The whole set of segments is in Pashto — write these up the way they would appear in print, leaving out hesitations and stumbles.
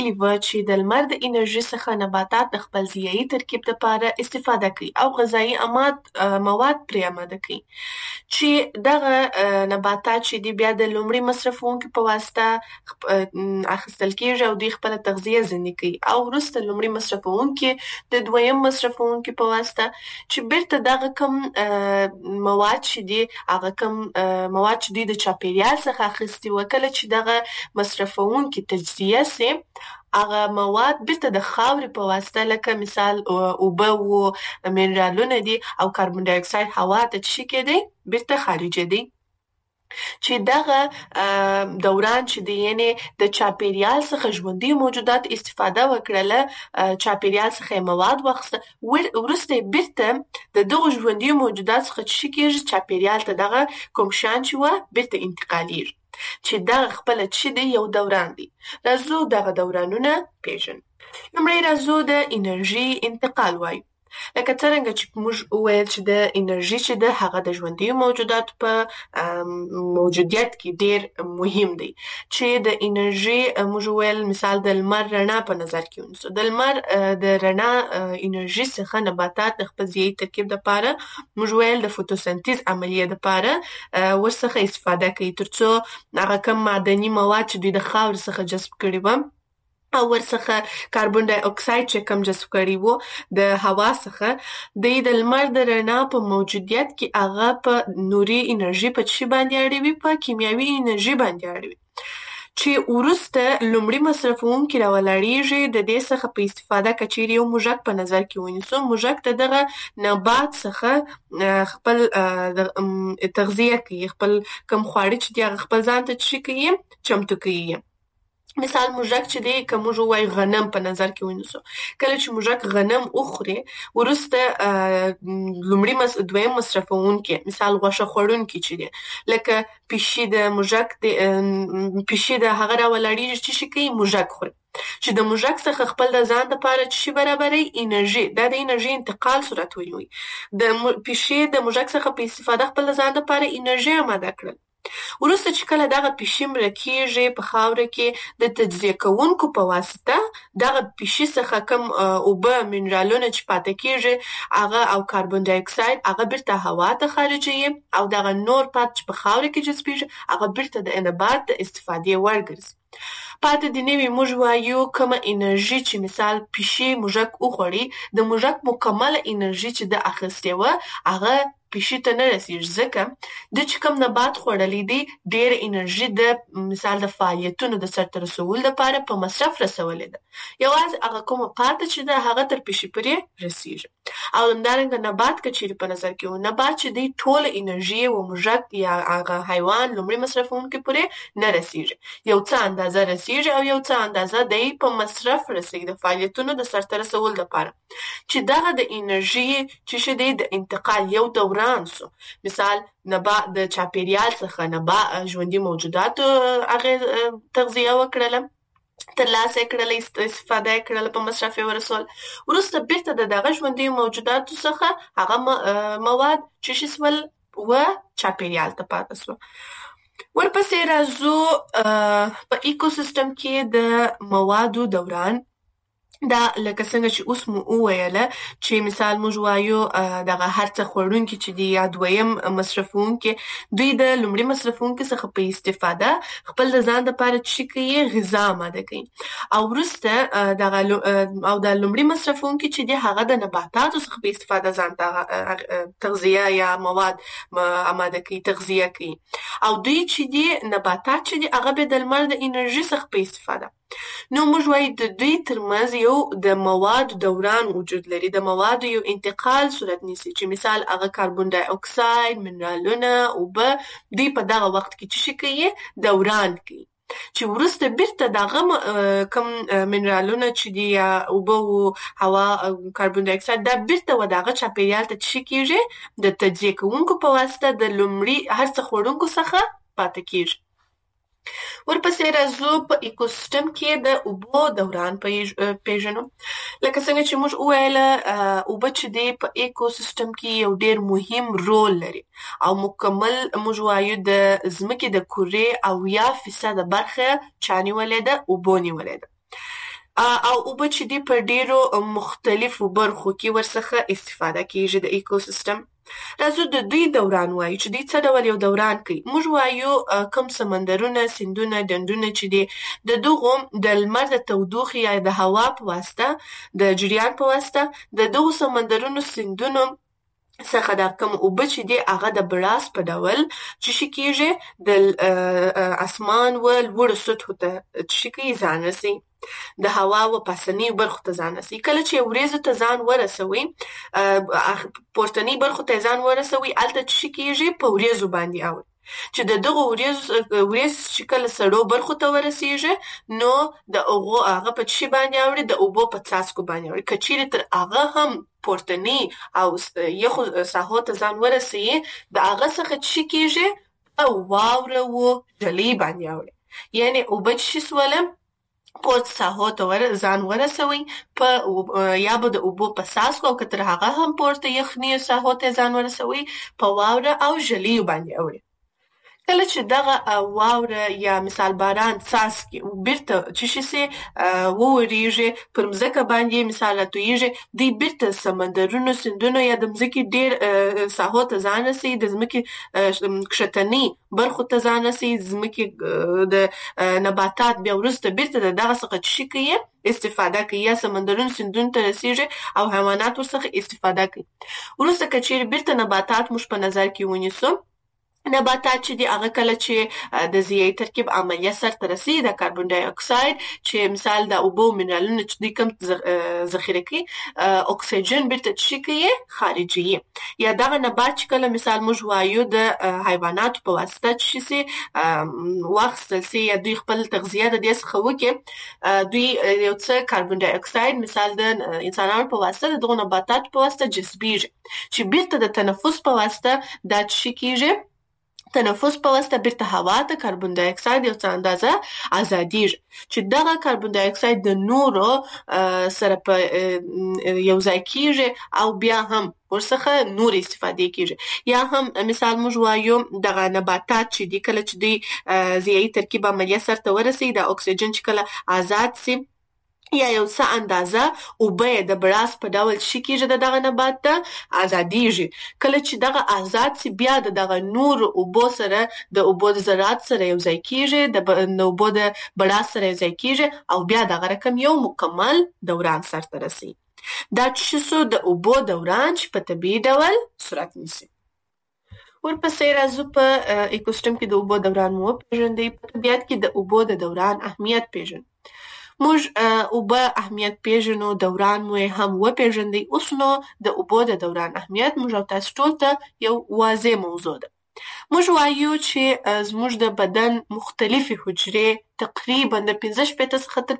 و چې د لمر د انرژي څخه نباتات د خپل ضیایي ترکیب لپاره استفاده کوي او غذایي مواد پرې آماده کوي چې دغه نباتات چې دي بیا د لومړي مصرفونکو په واسطه اخیستل کیږي او دوی خپله تغذیه ځینې کوي او وروسته لومړي مصرفونکي د دویم مصرفونکي په واسطه چې بیرته دغه کوم مواد چې دي هغه کوم مواد چې دوی د چاپیریال څخه اخیستي وو کله چې دغه مصرفونکي تجزیه سي هغه مواد بیرته د خاورې په واسطه لکه مثال اوبه و منرالونه دي او کاربن ډای اکساید هوا ته څه کېدی بیرته خارجېدی چې دغه دوران چې دی یعنی د چاپیریال څخه ژوندي موجودات استفاده وکړله چاپیریال څخه مواد واخیسته وروسته بیرته د دغو ژوندي موجودات څخه څه کېږي چاپیریال ته دغه کوم شیان چې وه بیرته انتقالیږي چې دغه خپله څه دی یو دوران دی. راځو دغه دورانونه پیژنو. لومړی راځو د انرژي انتقال وایو. لکه څرنګه چې موږ وویل چې د انرژي چې ده هغه د ژوندي موجوداتو په موجودیت کې ډیر مهم دی چې د انرژي موږ وویل مثال د لمر رڼا په نظر کې ونیسو. د لمر د رڼا انرژي څخه نباتات د خپل ضیایي ترکیب لپاره موږ ویل د فوتوسنتیز عملیې لپاره ورڅخه استفاده کوي ترڅو هغه کوم معدني مواد چې دوی د خاورې څخه جذب کړي وو او ورڅخه کاربن ډای اکساید چې کم جذب کړي وو د هوا څخه دوی د لمر د رڼا په موجودیت کې هغه په نوري انرژي په څه باندې اړوي په کیمیاوي انرژي باندې اړوي چې وروسته لومړي مصرفونکي راولاړیږي د دې څخه په استفاده که چیرې یو موږک په نظر کې ونیسو موږک د دغه نبات څخه خپل تغذیه کوي خپل کوم خواړه چې دي هغه خپل ځان ته څه کوي چمتو کوي. مثال موږک چې دی که موږ ووایو غنم په نظر کې ونیسو کله چې موږک غنم وخوري وروسته لومړي دویم مصرفونکي مثال غوښه خوړونکي چې دی لکه پیشي د موږک پیشي د هغه راولاړیږي چې شي کوي موږک خوري چې د موږک څخه خپل د ځان دپاره چې شي برابروي انرژي دا د انرژي انتقال صورت ونیوي د پیشي د موږک څخه په استفاده خپل د ځان دپاره انرژي آماده کړل وروسته چې کله دغه پیشي مړه کېږي په خاوره کې د تجزیه کوونکو په واسطه دغه پیشي څخه کوم اوبه منرالونه چې پاته کېږي هغه او کاربن ډای اکساید هغه بیرته هوا ته خارجوي او دغه نور پات چې په خاوره کې جذبېږي هغه بیرته د نبات د استفادې وړ ګرځي. پاته د نوي موږ وایو کومه انرژي چې مثال پیشي موږک وخوړي د موږک مکمله انرژي چې د اخیستې وه هغه پیشي ته نه رسیږي ځکه د چې کوم نبات خوړلی دی ډېره انرژي د مثال د فعالیتونو د سرته رسولو لپاره په مصرف رسولې ده یوازې هغه کومه پاته چې ده هغه تر پیشي پورې رسیږي او همدارنګه نبات که چیرې په نظر کې و نبات چې دی ټوله انرژي و موږک یا هغه حیوان لومړي مصرفونکي پورې نه رسیږي یو څه اندازه رسیږي او یو څه اندازه دی په مصرف رسیږي د فعالیتونو د سرته رسولو لپاره چې دغه د انرژي چې دی د انتقال یو دوران سو مثال د چاپیریال څخه ژوندي موجوداتو هغه تغذیه وکړله ترلاسه کړله استفاده کړله په مصرف یې ورسول وروسته بیرته د دغه ژوندي موجوداتو څخه هغه مواد چې سول و چاپیریال ته پاته سو. ورپسې راځو په ایکوسیستم کې د موادو دوران دا لکه څنګه چې اوس مو وویله چې مثال موږ وایو دغه هر څه خوړونکي چې دي یا دویم مصرفونکي دوی د لومړي مصرفونکي څخه په استفاده خپل د ځان دپاره څه کوي غذا آماده کوي او وروسته دغه او د لومړي مصرفونکي چې دي هغه د نباتاتو څخه په استفاده ځان ته تغذیه یا مواد آماده کوي تغذیه کوي او دوی چې دي نباتات چې دي هغه به د لمر د انرژي څخه په استفاده نو موږ وایو د دوی ترمنځ یو د موادو دوران وجود لري د موادو یو انتقال صورت نیسي چې مثال هغه کاربن ډای اکساید منرالونه اوبه دوی په دغه وخت کې څه کوي دوران کوي چې وروسته بیرته دغه کوم منرالونه چې دي یا اوبه او هوا کاربن ډای اکساید دا بیرته و دغه چاپیریال ته څه کېږي د تجزیه کوونکو په واسطه د لومړي هر څه خوړونکو څخه پاته کېږي. ورپسې راځو په ایکوسیستم کې د اوبو دوران پیژنو لکه څنګه چې موږ وویله اوبه چې دی په ایکوسیستم کې یو ډېر مهم رول لري او مکمل موږ وایو د ځمکې د کرې 80% برخه چا نیولې ده اوبو نیولې ده او اوبه چې دي په ډیرو مختلفو برخو کې ورڅخه استفاده کیږي د ایکوسیستم. راځو د دوی دوران وایو چې دوی څه ډول یو دوران کوي. موږ وایو کوم سمندرونه، سیندونه، ډنډونه چې دي د دغو د لمر د تودوخې یا د هوا په واسطه د جریان په واسطه د دغو سمندرونو، سیندونو څخه دا کوم اوبه چې دي هغه د براس په ډول چې کیږي د اسمان و لوړو سطحو ته چې کیږي ځان رسي، د هوا و پاسنۍ برخو ته ځان رسي. کله چې وریځو ته ځان ورسوي، پورتنۍ برخو ته ځان ورسوي، هلته چې کیږي په وریځو باندې اوړي. چې د دغو وریځ چې کله سړو برخو ته ورسیږي، نو د هغه په چی باندې اوړي؟ د اوبو په څاڅکو باندې اوړي. که چیرې تر هغه هم پورتنۍ او یخو ساحو ته ځان ورسوي، د هغه څخه چې کیږي په واوره و جلۍ باندې اوړي. یعنې اوبه چې سوله پورت ساحو ته ځان ورسوي، په یا به د اوبو په څاڅکو، او که تر هغه هم پورته یخني ساحو ته ځان ورسوي، په واوره او جلیو باندې اوړي. کله چې دغه واوره یا مثال باران څاڅکي بیرته چې سي ووريږي پر مځکه باندې مثال راتویږي، دوی بیرته سمندرونو، سیندونو یا د مځکې ډیر ساحو ته ځان رسي، د مځکې کښتنۍ برخو ته ځان رسي، ځمکې د نباتات بیا وروسته بیرته دغه څخه چې کوي استفاده کوي، یا سمندرونو، سیندونو ته رسیږي او حیوانات ورڅخه استفاده کوي. وروسته که چیرې بیرته نباتات موږ په نظر کې ونیسو، نباتات چې دي هغه کله چې د ضیایي ترکیب عملیه سرته رسي، د کاربن ډای اکساید چې مثال د اوبو منرالونه چې دوی کوم ذخیره کوي، اکسیجن بیرته چې کوي خارجوي. یا دغه نبات چې کله مثال موږ وایو د حیواناتو په واسطه چې سي واخیستل سي، یا دوی خپل تغذیه د دې څخه وکړي، دوی یو څه کاربن ډای اکساید مثال د انسانانو په واسطه د دغو نباتاتو په واسطه جذبیږي، چې بیرته د تنفس په واسطه دا چې کیږي، تنفس په واسطه بیرته هوا ته کاربن ډای اکساید یو څه اندازه ازادیږي، چې دغه کاربن ډای اکساید د نورو سره په یو ځای کیږي او بیا هم ورڅخه نور استفاده کیږي. یا هم مثال موږ وایو دغه نباتات چې دي کله چې دوی ضیایي ترکیب عملیه سرته ورسي، د اکسیجن چې کله آزاد سي یا یو څه اندازه اوبه د براس په ډول چې کیږي دغه نبات ته ازادیږي. کله چې دغه آزاد سي، بیا دغه نور اوبو سره د اوبو د ذرات سره یو ځای کیږي، د اوبو د براس سره یو ځای کیږي او بیا دغه رقم یو مکمل دوران سرته رسي. دا چې سو د اوبو دوران چې په طبیعي ډول صورت نیسي. ورپسې راځو په ایکوسیستم کې د اوبو دوران مو پیژندئ. په طبیعت کې د اوبو د دوران اهمیت پیژنو. موږ اوبه اهمیت پیژنو، دوران مو هم وپیژندئ. اوس نو د اوبو د دوران اهمیت موږ او تاسو ټول ته یو واضح موضوع ده. موږ وایو چې زموږ د بدن مختلفې حجرې تقریبا د 15 څخه تر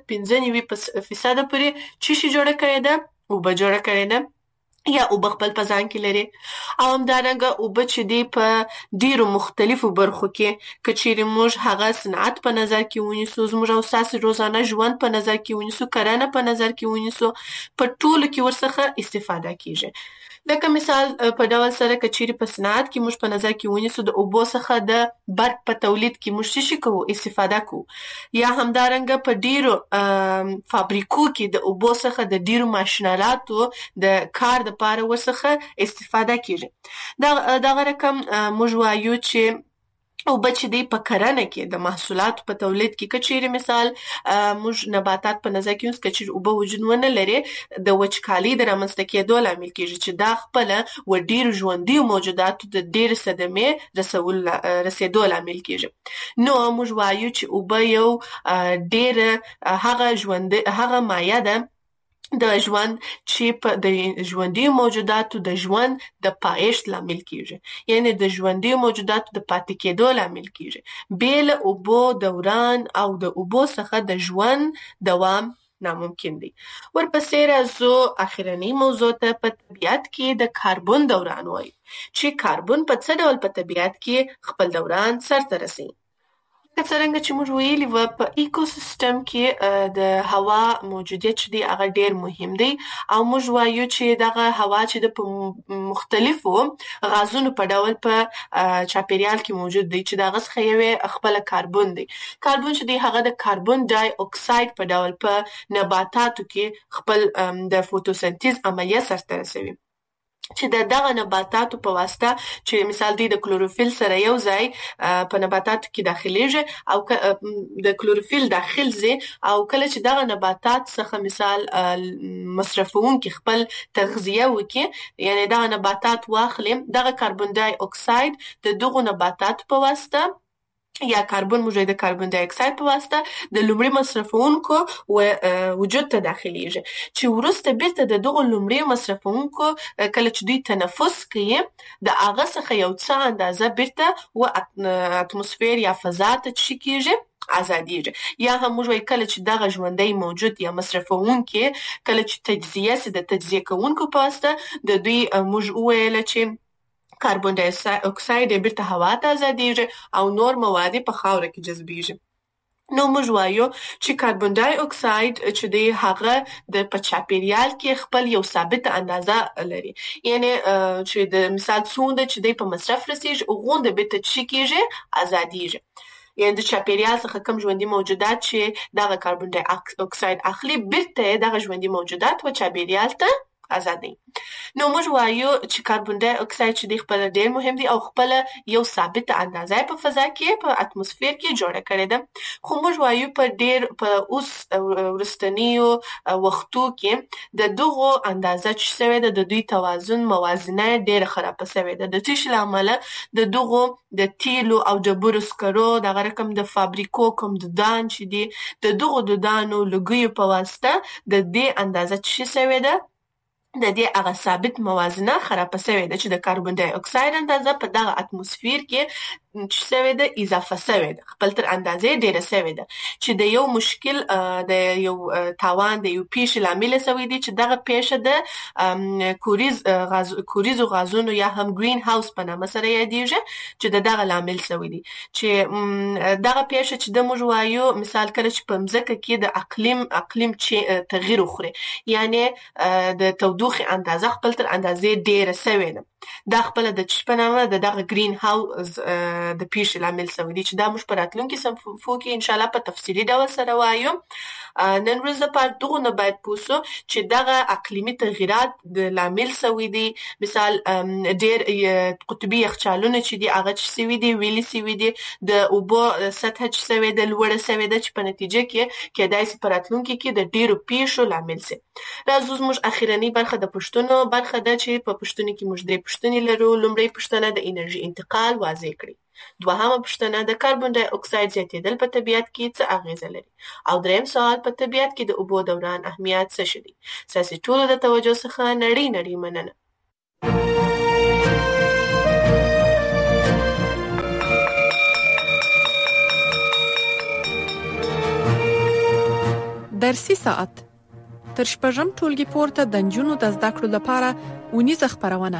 95% پورې چې جوړه کړې ده، اوبه جوړه کړې ده، یا اوبه خپل په ځان کې لري. او همدارنګه اوبه چې دي په ډیرو مختلفو برخو کې، که چیرې موږ هغه صنعت په نظر کې ونیسو، زموږ او ستاسو روزانه ژوند په نظر کې ونیسو، کرنه په نظر کې ونیسو، په ټولو کې ورڅخه استفاده کیږي. لکه مثال په ډول سره که چیرې په صنعت کې موږ په نظر کې ونیسو، د اوبو څخه د برق په تولید کې موږ څه کوو؟ استفاده کوو. یا همدارنګه په ډیرو فابریکو کې د اوبو څخه د ډیرو ماشینالاتو د کار دپاره ورڅخه استفاده کیږي. دغه رقم موږ وایو چې اوبه چې دی په کرنه کې د محصولاتو په تولید کې، که چیرې مثال موږ نباتات په نظر کې ونیسو، که چیرې اوبه وجود ونه لري، د وچکالۍ د رامنځته کېدو لامل کیږي، چې دا خپله و ډیرو ژوندیو موجوداتو د ډیرې صدمې رسېدو لامل کیږي. نو موږ وایو چې اوبه یو ډیره هغه مایع ده د ژوند چې په د ژوندیو موجوداتو د ژوند د پایښت لامل کیږي، یعنی د ژوندیو موجوداتو د پاتې کېدو لامل کیږي. بې له اوبو دوران او د اوبو څخه د ژوند دوام ناممکن دی. ورپسې راځو اخرنۍ موضوع ته. په طبیعت کې د کاربن دوران وایي، چې کاربن په څه ډول په طبیعت کې خپل دوران سرته رسوي. که څرنګه چې موږ ویلي وو په ایکوسیستم کې د هوا موجودیت چې دی هغه ډیر مهم دی او موږ وایو چې دغه هوا چې د په مختلفو غازونو په ډول په چاپیریال کې موجود دی چې دغه څخه یو خپل کاربن دی. کاربن چې دی هغه د کاربن ډای اکساید په ډول په نباتاتو کې خپل د فوتوسنتیز عملیه سرته رسوي چې دغه نباتاتو په واسطه چې مثال دی د کلوروفیل سره یو ځای په نباتاتو کې داخليږي او د کلوروفیل داخل زی او کله چې دغه نباتات څخه مثال مصرفونکي خپل تغذیه وکړي یعنی دغه نباتات واخلي دغه کاربن ډای اکساید د دغه نباتات په واسطه یا کاربن موجود د کاربن ډای اکساید په واسطه د لومړي مصرفونکو وجود ته داخليږي چې ورسته بیرته د دغه لومړي مصرفونکو کله چې دوی تنفس کوي د هغه څخه یو څه اندازه بیرته و اتموسفیر یا فضا ته چکیږي ازادیږي یا هم موږ وایو کله چې دغه ژوندۍ موجود یا مصرفونکي کله چې تجزیه سي د تجزیه کوونکو په واسطه د دوی موږ ویل چې کاربن ډای اکساید بیرته هوا ته ازادیږي او نور مواد په خاوره کې جذبیږي. نو موږ وایو چې کاربن ډای اکساید چې دی هغه د چاپیریال کې خپل یو ثابت اندازه لري یعنی چې د مثال څومره چې دی په مصرف رسیږي او غونډه به ته چې کېږي ازادیږي یعنی د چاپیریال څخه کوم ژوندۍ موجودات چې دغه کاربن ډای اکساید اخلي بیرته دغه ژوندۍ موجودات و چاپیریال ته ازادي. نو موږ وایو چې کاربن ډای اکساید چې خپل ډیر مهم دی او خپل یو ثابت اندازه په فضا کې په اتموسفیر کې جوړه کړې ده خو موږ وایو په اوس ورستنیو وختو کې د دغه اندازه چې سوي د دوی توازن موازنه ډیر خراب شوی ده د تیش لامل د دغه د تیلو او د بورسکرو د رقم د فابریکو کوم د دان چې دی د دغه د دانو لګي په واسطه د دې اندازه چې سوي ده د دې هغه ثابت موازنه خراب شوی ده چې د کاربن ډای اکساید اندازه په دغه اتموسفیر کې چې سوي ده اضافه شوی ده خپل تر اندازې ډیره شوی ده چې د یو مشکل د یو تاوان د یو پیښ لامل شوی دی چې دغه پیښه د کوریزو غازونو یا هم گرین هاوس په نامه سره یادېږي چې دغه لامل شوی دی چې دغه پیښه چې د موږ وایو مثال کله چې په مځکه کې د اقلیم چې تغییر وخوري یعنی د تودوخه اندازه خپل تر اندازې ډیره شوی ده دا خپل د چپنامه دغه گرین هاوس د پیښ لامل شوی دی چې دا موږ په راتلونکي صفحو کې ان شاء الله په تفصیلی ډول سره وایو. نن ورځ لپاره دغه نه باید پوسو چې دغه اقلیمي تغیرات د لامل شوی دی مثال ډیر قطبي یخچالونه چې دی هغه چې سوي دی ویلي سوي دی د اوبو سطح چې سوي د لوړه سوي د چې په نتیجه کې کېدای شي په راتلونکي کې د ډیرو پیښو لامل شي. راځو موږ اخیرنی برخه د پښتنو برخه ده چې په پښتنو کې موږ درې پښتنې لرو. لومړی پښتنه د انرژي انتقال واضح کړي. دوهمه پوښتنه د کاربن ډای اکساید زیاتېدل په طبیعت کې څه اغیزه لري او دریم سوال په طبیعت کې د اوبو دوران اهمیت څه شي. ساسي ټولو د توجه څخه نړۍ مننه. درسي ساعت تر شپږم ټولګي پورته د نجونو د زده کړو لپاره ونیزه خبرونه.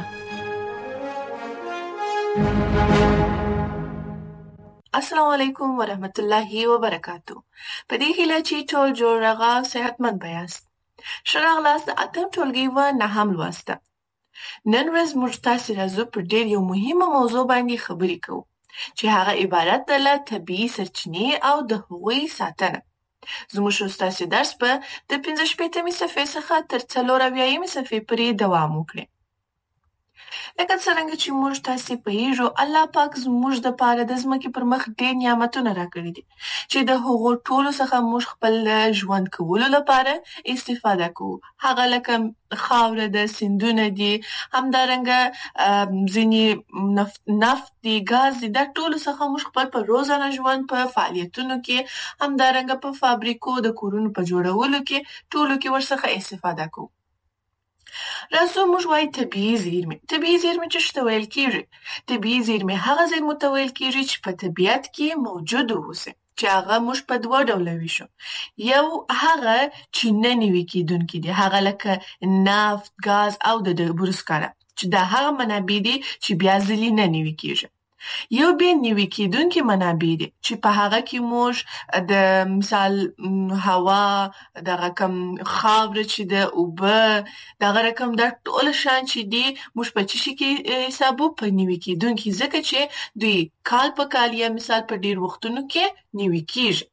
السلام علیکم ورحمت الله وبرکاتو. په دې هیله چې ټول جوړ راغا صحتمند بیاست. شراغلاست د اتم ټولګي و نهم لوسته. نن ورځ موږ تاسو راځو پر ډېر یو مهمه موضوع باندې خبرې کوو چې هغه عبارت ده له طبیعي سرچینې او د هغوی ساتنه. زموږ استاد درس په د 15 صفحې څخه تر 40 صفحې پورې دوام وکړي. لکه څنګه چې موږ تاسو په یو الله پاک زموږ د پاره د ځمکې پر مخ ډېر نعمتونه راکړي دي چې د هغو ټولو څخه موږ خپل ژوند کولو لپاره استفاده کوو. هغه لکه خاوره د سیندونه دي همدارنګه ځینې نفت دي ګاز دي دا ټولو څخه موږ خپل په روزانه ژوند په فعالیتونو کې همدارنګه په فابریکو د کورونو په جوړولو کې ټولو کې ورڅخه استفاده کوو. راځو موږ وایو طبیعي زیرمې. طبیعي زیرمې چې شته ویل کېږي. طبیعي زیرمې هغه زیرمو ته ویل کېږي چې په طبیعت کې موجود اوسي چې هغه موږ په دوه ډوله ویشو. یو هغه چې نه نوي کېدونکي دي هغه لکه نفت، ګاز او د بورسکاره چې دا هغه منابع دي چې بیا ځلې نه نوي کېږي. یو بیا نوي کېدونکي منابع دي چې په هغه کې موږ د مثال هوا، دغه کم خاوره چې د اوبه، دغه رقم دا ټول شیان چې دي موږ په څه شي کې حسابو؟ په نوي کېدونکي، ځکه چې دوی کال په کال یا مثال په ډېر وختونو کې نوي کېږي.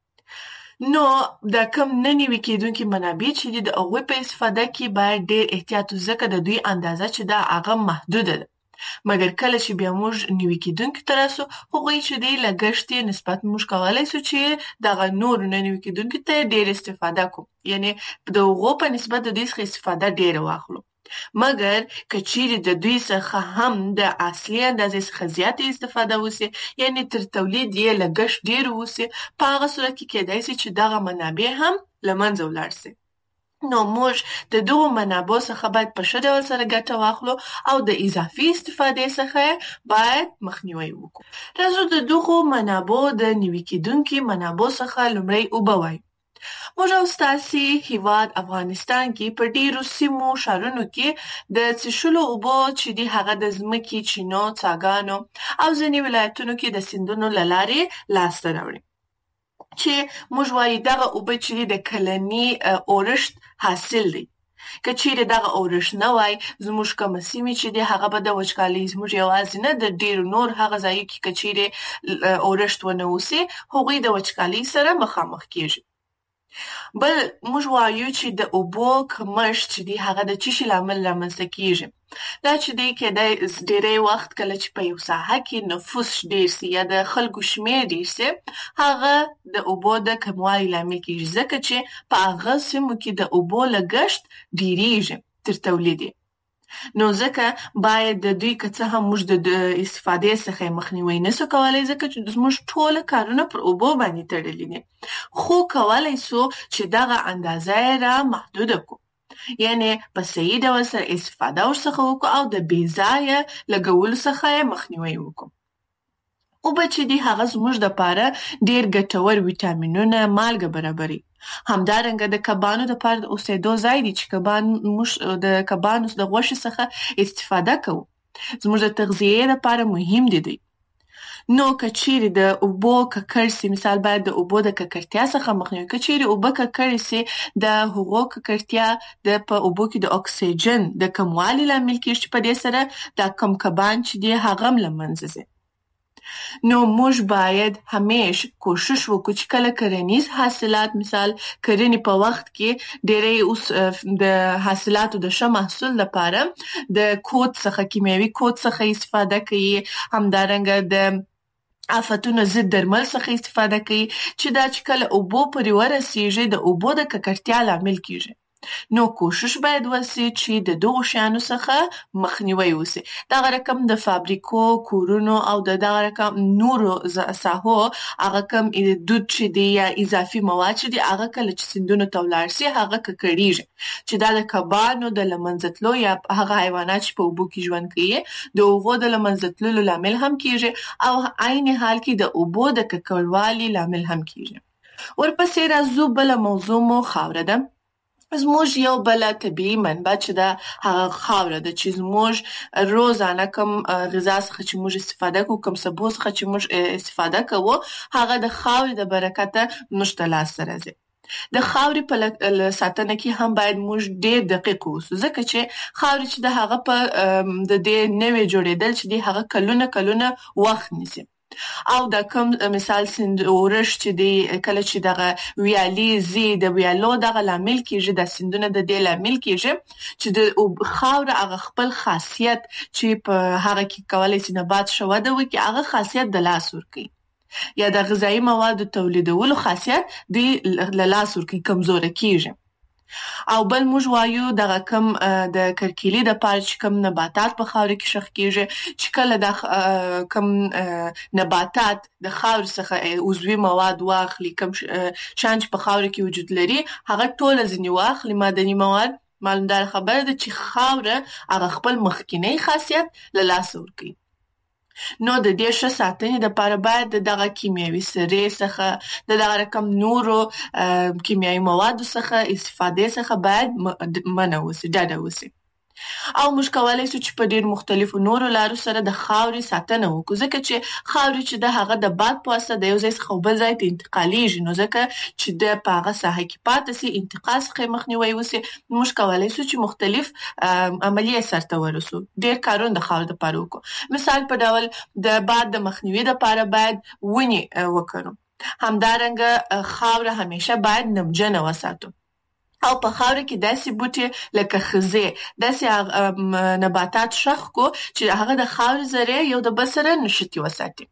نو دا کم نه نوي کېدونکي منابع چې دي د هغوی په استفاده کې باید ډېر احتیاط وشي، ځکه د دوی اندازه چې ده هغه محدوده ده. مګر کله چې بیا موږ نوي کېدونکي ته راسو، هغوی چې دی لګښت یې نسبت موږ کولی سو چې دغه نورو نه نوي کېدونکو ته ډېر استفاده کوو، یعنې د هغو په نسبت د دوی څخه استفاده ډېره واخلو. مګر که چیرې د دوی څخه هم د اصلي اندازې څخه زیاته استفاده وسي، یعنې تر تولید یې لګښت ډېر وسي، په هغه صورت کې کیدای سي چې دغه منابع هم له منځه ولاړ سي. نو موږ د دغو منابعو څخه باید په ښه ډول سره ګټه واخلو او د اضافي استفادې څخه باید مخنیوی وکړو. راځو د دغو منابعو د نوي کېدونکي منابعو څخه لومړی اوبه وایو. موږ او ستاسې هیواد افغانستان کې په ډېرو سیمو ښارونو کې د څښلو اوبو چې دي هغه د ځمکې، چینو، څاګانو او ځینې ولایتونو کې د سیندونو له لارې لاسته راوړي، چې موږ وایو دغه اوبه چې دي د کلني اورښت حاصل دی. که چیرې دغه اورښت نه وای، زموږ کومه سیمې چې دي هغه به د وچکالۍ، زموږ یوازې نه د ډېرو نور هغه ځایو کې که چیرې اورښت ونه وسي، هغوی د وچکالۍ سره مخامخ کېږي. بل موږ وایو چې د اوبو کمښت چې دی هغه د څه شي لامل رامنځته کېږي؟ دا چې دی کېدای ډېری وخت کله چې په یو ساحه کې نفوس ډېر سي یا د خلکو شمېر ډېر سي، هغه د اوبو د کموالي لامل کېږي، ځکه چې په هغه سیمو کې د اوبو لګښت ډېرېږي تر تولید یې. نو ځکه باید د دوی که څه هم موږ د استفادې څخه مخنیوی نسو کولی، ځکه چې زموږ ټوله کارونه پر اوبو باندې تړلي دي. خو کولی سو چې دغه اندازه یې را محدوده کړو، یعنې په صحیح ډول سره استفاده ورڅخه وکړو او د بې ځایه لګولو څخه یې مخنیوی وکړو. اوبه چې دي هغه زموږ دپاره ډېر ګټور ویټامینونه، مالګه برابروي. همدارنګه د کبانو دپاره د اوسېدو ځای دی چې موږ د کبانو د غوښې څخه استفاده کوو. زموږ د تغذیې دپاره مهم دي دوی. نو که چیرې د اوبو ککړ سي، مثال باید د اوبو د ککړتیا څخه مخنیوی. که چیرې اوبه ککړې سي، د هغو ککړتیا په اوبو کې د اکسیجن د کموالي لامل کېږي، چې په دې سره دا کم کبان چې دي هغه هم له منځه ځي. نو موږ باید همیش کوشش وکړو چې کله کرنیز حاصلات، مثال کرنې په وخت کې ډېری اوس د حاصلاتو د ښه محصول لپاره د کود څخه، کیمیاوي کود څخه استفاده کوي، همدارنګه د آفتونو ضد درمل څخه استفاده کوي، چې دا چې کله اوبو پورې ورسیږي د اوبو د ککړتیا لامل کېږي. نو کوشش باید وسي چې د دغو شیانو څخه مخنیوی وسي. دغه رقم د فابریکو، کورونو او دغه رقم نورو ساحو هغه کم دود چې دی یا اضافي مواد چې دی هغه کله چې سیندونو ته ولاړ سي هغه ککړېږي، چې دا د کبانو د له منځه تلو یا هغه حیوانات چې په اوبو کې ژوند کوي د هغو د له منځه تللو لامل هم کېږي، او عین حال کې د اوبو د ککړوالي لامل هم کېږي. ورپسې راځو بله موضوع مو خاوره ده. زموږ یو بله طبیعي منبع چې ده هغه خاوره ده، چې زموږ روزانه کم غذا څخه چې موږ استفاده کوو، کم سبو څخه چې موږ استفاده کوو، هغه د خاورې د برکته موږ ته لاسته راځي. د خاورې په ساتنه کې هم باید موږ ډېر دقیق اوسو، ځکه چې خاورې چې د هغه په د دې نوې جوړېدل چې دی هغه کلونه وخت نیسي. او دا کوم مثال سیند اورښت چې دی کله چې دغه ویالې ځي، د ویالو دغه لامل کېږي، د سیندونه د دې لامل کېږي چې د خاوره هغه خپل خاصیت چې په هغه کې کولی سي نبات ښه وده وکړي، هغه خاصیت د لاس ورکوي، یا د غذایي موادو تولیدولو خاصیت دی له لاس ورکوي، کمزوره کېږي. او بل موږ وایو دغه کم د کرکیلې دپاره چې کم نباتات په خاوره کې ښخ کېږي، چې کله د کم نباتات د خاورې څخه عضوي مواد واخلي، کم شیان چې په خاوره کې وجود لري هغه ټوله ځینې واخلي معدني مواد، معلومداره خبره ده چې خاوره هغه خپل مخکینی خاصیت له لاسه ورکوي. نو د دې ښه ساتنې دپاره باید د دغه کیمیاوي سرې څخه، د دغه رقم نورو کیمیاوي موادو څخه استفادې څخه باید منع وسي، ډډه وسي. او موږ کولای شو چې په ډیر مختلفو نورو لارو سره د خاورې ساتنه وکړو، ځکه چې خاورې چې د هغه د باد په واسطه د یو ځای څخه بل ځای ته انتقالیږي، نو ځکه چې د په هغه ساحه کې پاتې سي، انتقال څخه مخنیوی وسي، موږ کولای شو چې مختلف عملیې سرته ورسو، ډیر کارونه د خاورې لپاره وکړو. مثال په ډول د باد د مخنیوي لپاره باید ونې وکرو. همدارنګه خاوره همیشه باید نمجنه وساتو. او په خاوره کې داسې بوټي لکه خزې، داسې نباتات شخ کو چې هغه د خاورې ذرې یو د بل سره نښتي وساتي.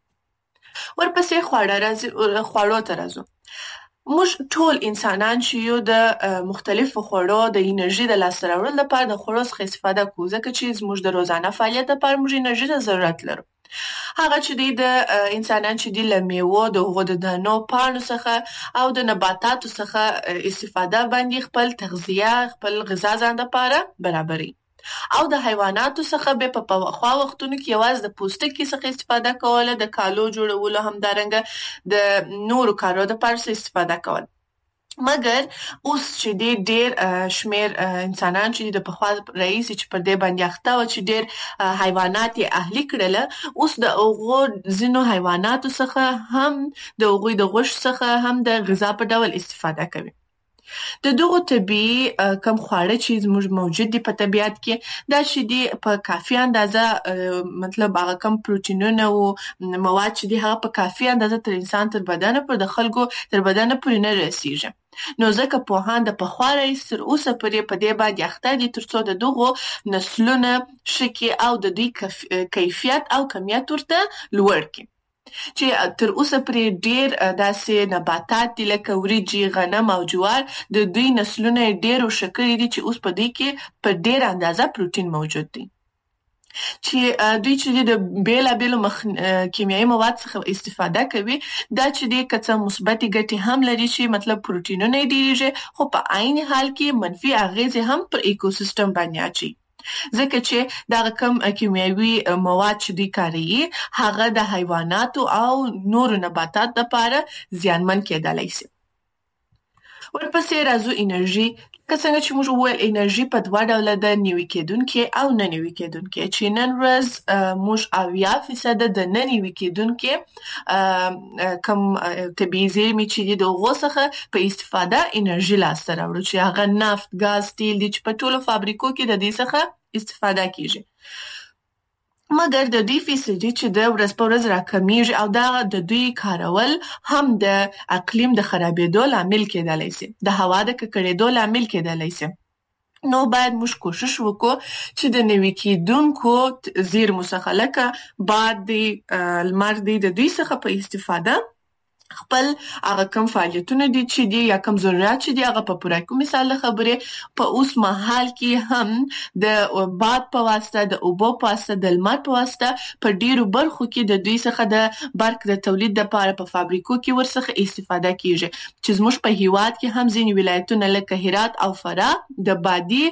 ورپسې خواړو ته راځو. موږ ټول انسانان چې یو د مختلفو خوړو د انرژي د لاسته راوړلو لپاره د خوړو څخه استفاده کوو، ځکه چې زموږ د روزانه فعالیت لپاره موږ انرژي ته ضرورت لرو. هغه چې د انسانان چې د لمیوو د هغو د دانو پاڼو څخه او د نباتاتو څخه استفاده باندې خپل تغذیه، خپل غذا ځان لپاره برابري. او د حیواناتو څخه به په پخوا وختونو کې یوازې د پوستکي څخه استفاده کوله، د کالو جوړولو، همدارنګه د نورو کارو لپاره استفاده کوله. مګر اوس چې ډیر شمیر انسانان چې د پخوا رئیس چې پر دې باندې اخته و چې ډیر حیوانات یې اهلي کړل، اوس د هغو ځینو حیواناتو څخه هم د هغوی د غوښې څخه هم د غذا په ډول استفاده کوي. د دغو طبیعي کم خواړه چې زموږ موجود دي په طبیعت کې، دا چې دي په کافي اندازه، مطلب هغه کم پروټینونه او مواد چې دي هغه په کافي اندازه تر انسان تر بدن پر د خلکو تر بدن پورې نه رسیږي. نو ځکه پوهان د پخوا راهیسې تر اوسه پورې په دې باندې اخته دي ترڅو د دغو نسلونه ښه کړي او د دوی کیفیت او کمیت ورته لوړ کړي. چې تر اوسه پورې ډیر داسې نباتات دي لکه وریجې، غنم او جوار، د دوی نسلونه ډیر ښه کړي دي چې اوس په دوی کې په ډیر اندازه پروټین موجود دی. چې دوی چې د بیلابیلو کیمیاوي مواد څخه استفاده کوي، دا چې د کڅه مثبتې ګټې هم لري چې مطلب پروټینونه یې ډیریږي، خو په عین حال کې منفي اغیزې هم پر ایکوسیستم باندې اچي، ځکه چې دا کم کیمیاوي مواد چې دوی کاروي هغه د حیواناتو او نورو نباتات لپاره زیانمن کېدلی شي. ورپسې راځو انرژي. که څنګه چې موږ وویل انرژي په دوه ډوله ده، نوي کېدونکې او نه نوي کېدونکې، چې نن ورځ موږ 80% د نه نوي کېدونکې کم طبیعي زیرمې چې دي د هغو څخه په استفاده انرژي لاسته راوړو، چې هغه نفت، ګاز، تیل دي چې په ټولو فابریکو کې د دې څخه استفاده کیږي. مګر د دوی فیصدي چې د ورځ په ورځ راکمیږي او دا د دوی کارول هم د اقلیم د خرابېدو لامل کېدلی شي، د هوا د ککړېدو لامل کېدلی شي. نو باید موږ کوشش وکړو چې د نوي کېدونکو زیرمو څخه لکه باد دی، لمر دی، د دوی څخه په استفاده خپل هغه کم فعالیتونه دي چې دي یا کم ضرورت چې دي هغه په پوره کوم. مثال د خبرې په اوس مهال کې هم د باد په واسطه، د اوبو په واسطه، د لمر په واسطه په ډیرو برخو کې د دوی څخه د برق د تولید لپاره په فابریکو کې ورڅخه استفاده کیږي، چې زموږ په هیواد کې هم ځینې ولایتونه لکه هرات او فراه د بادي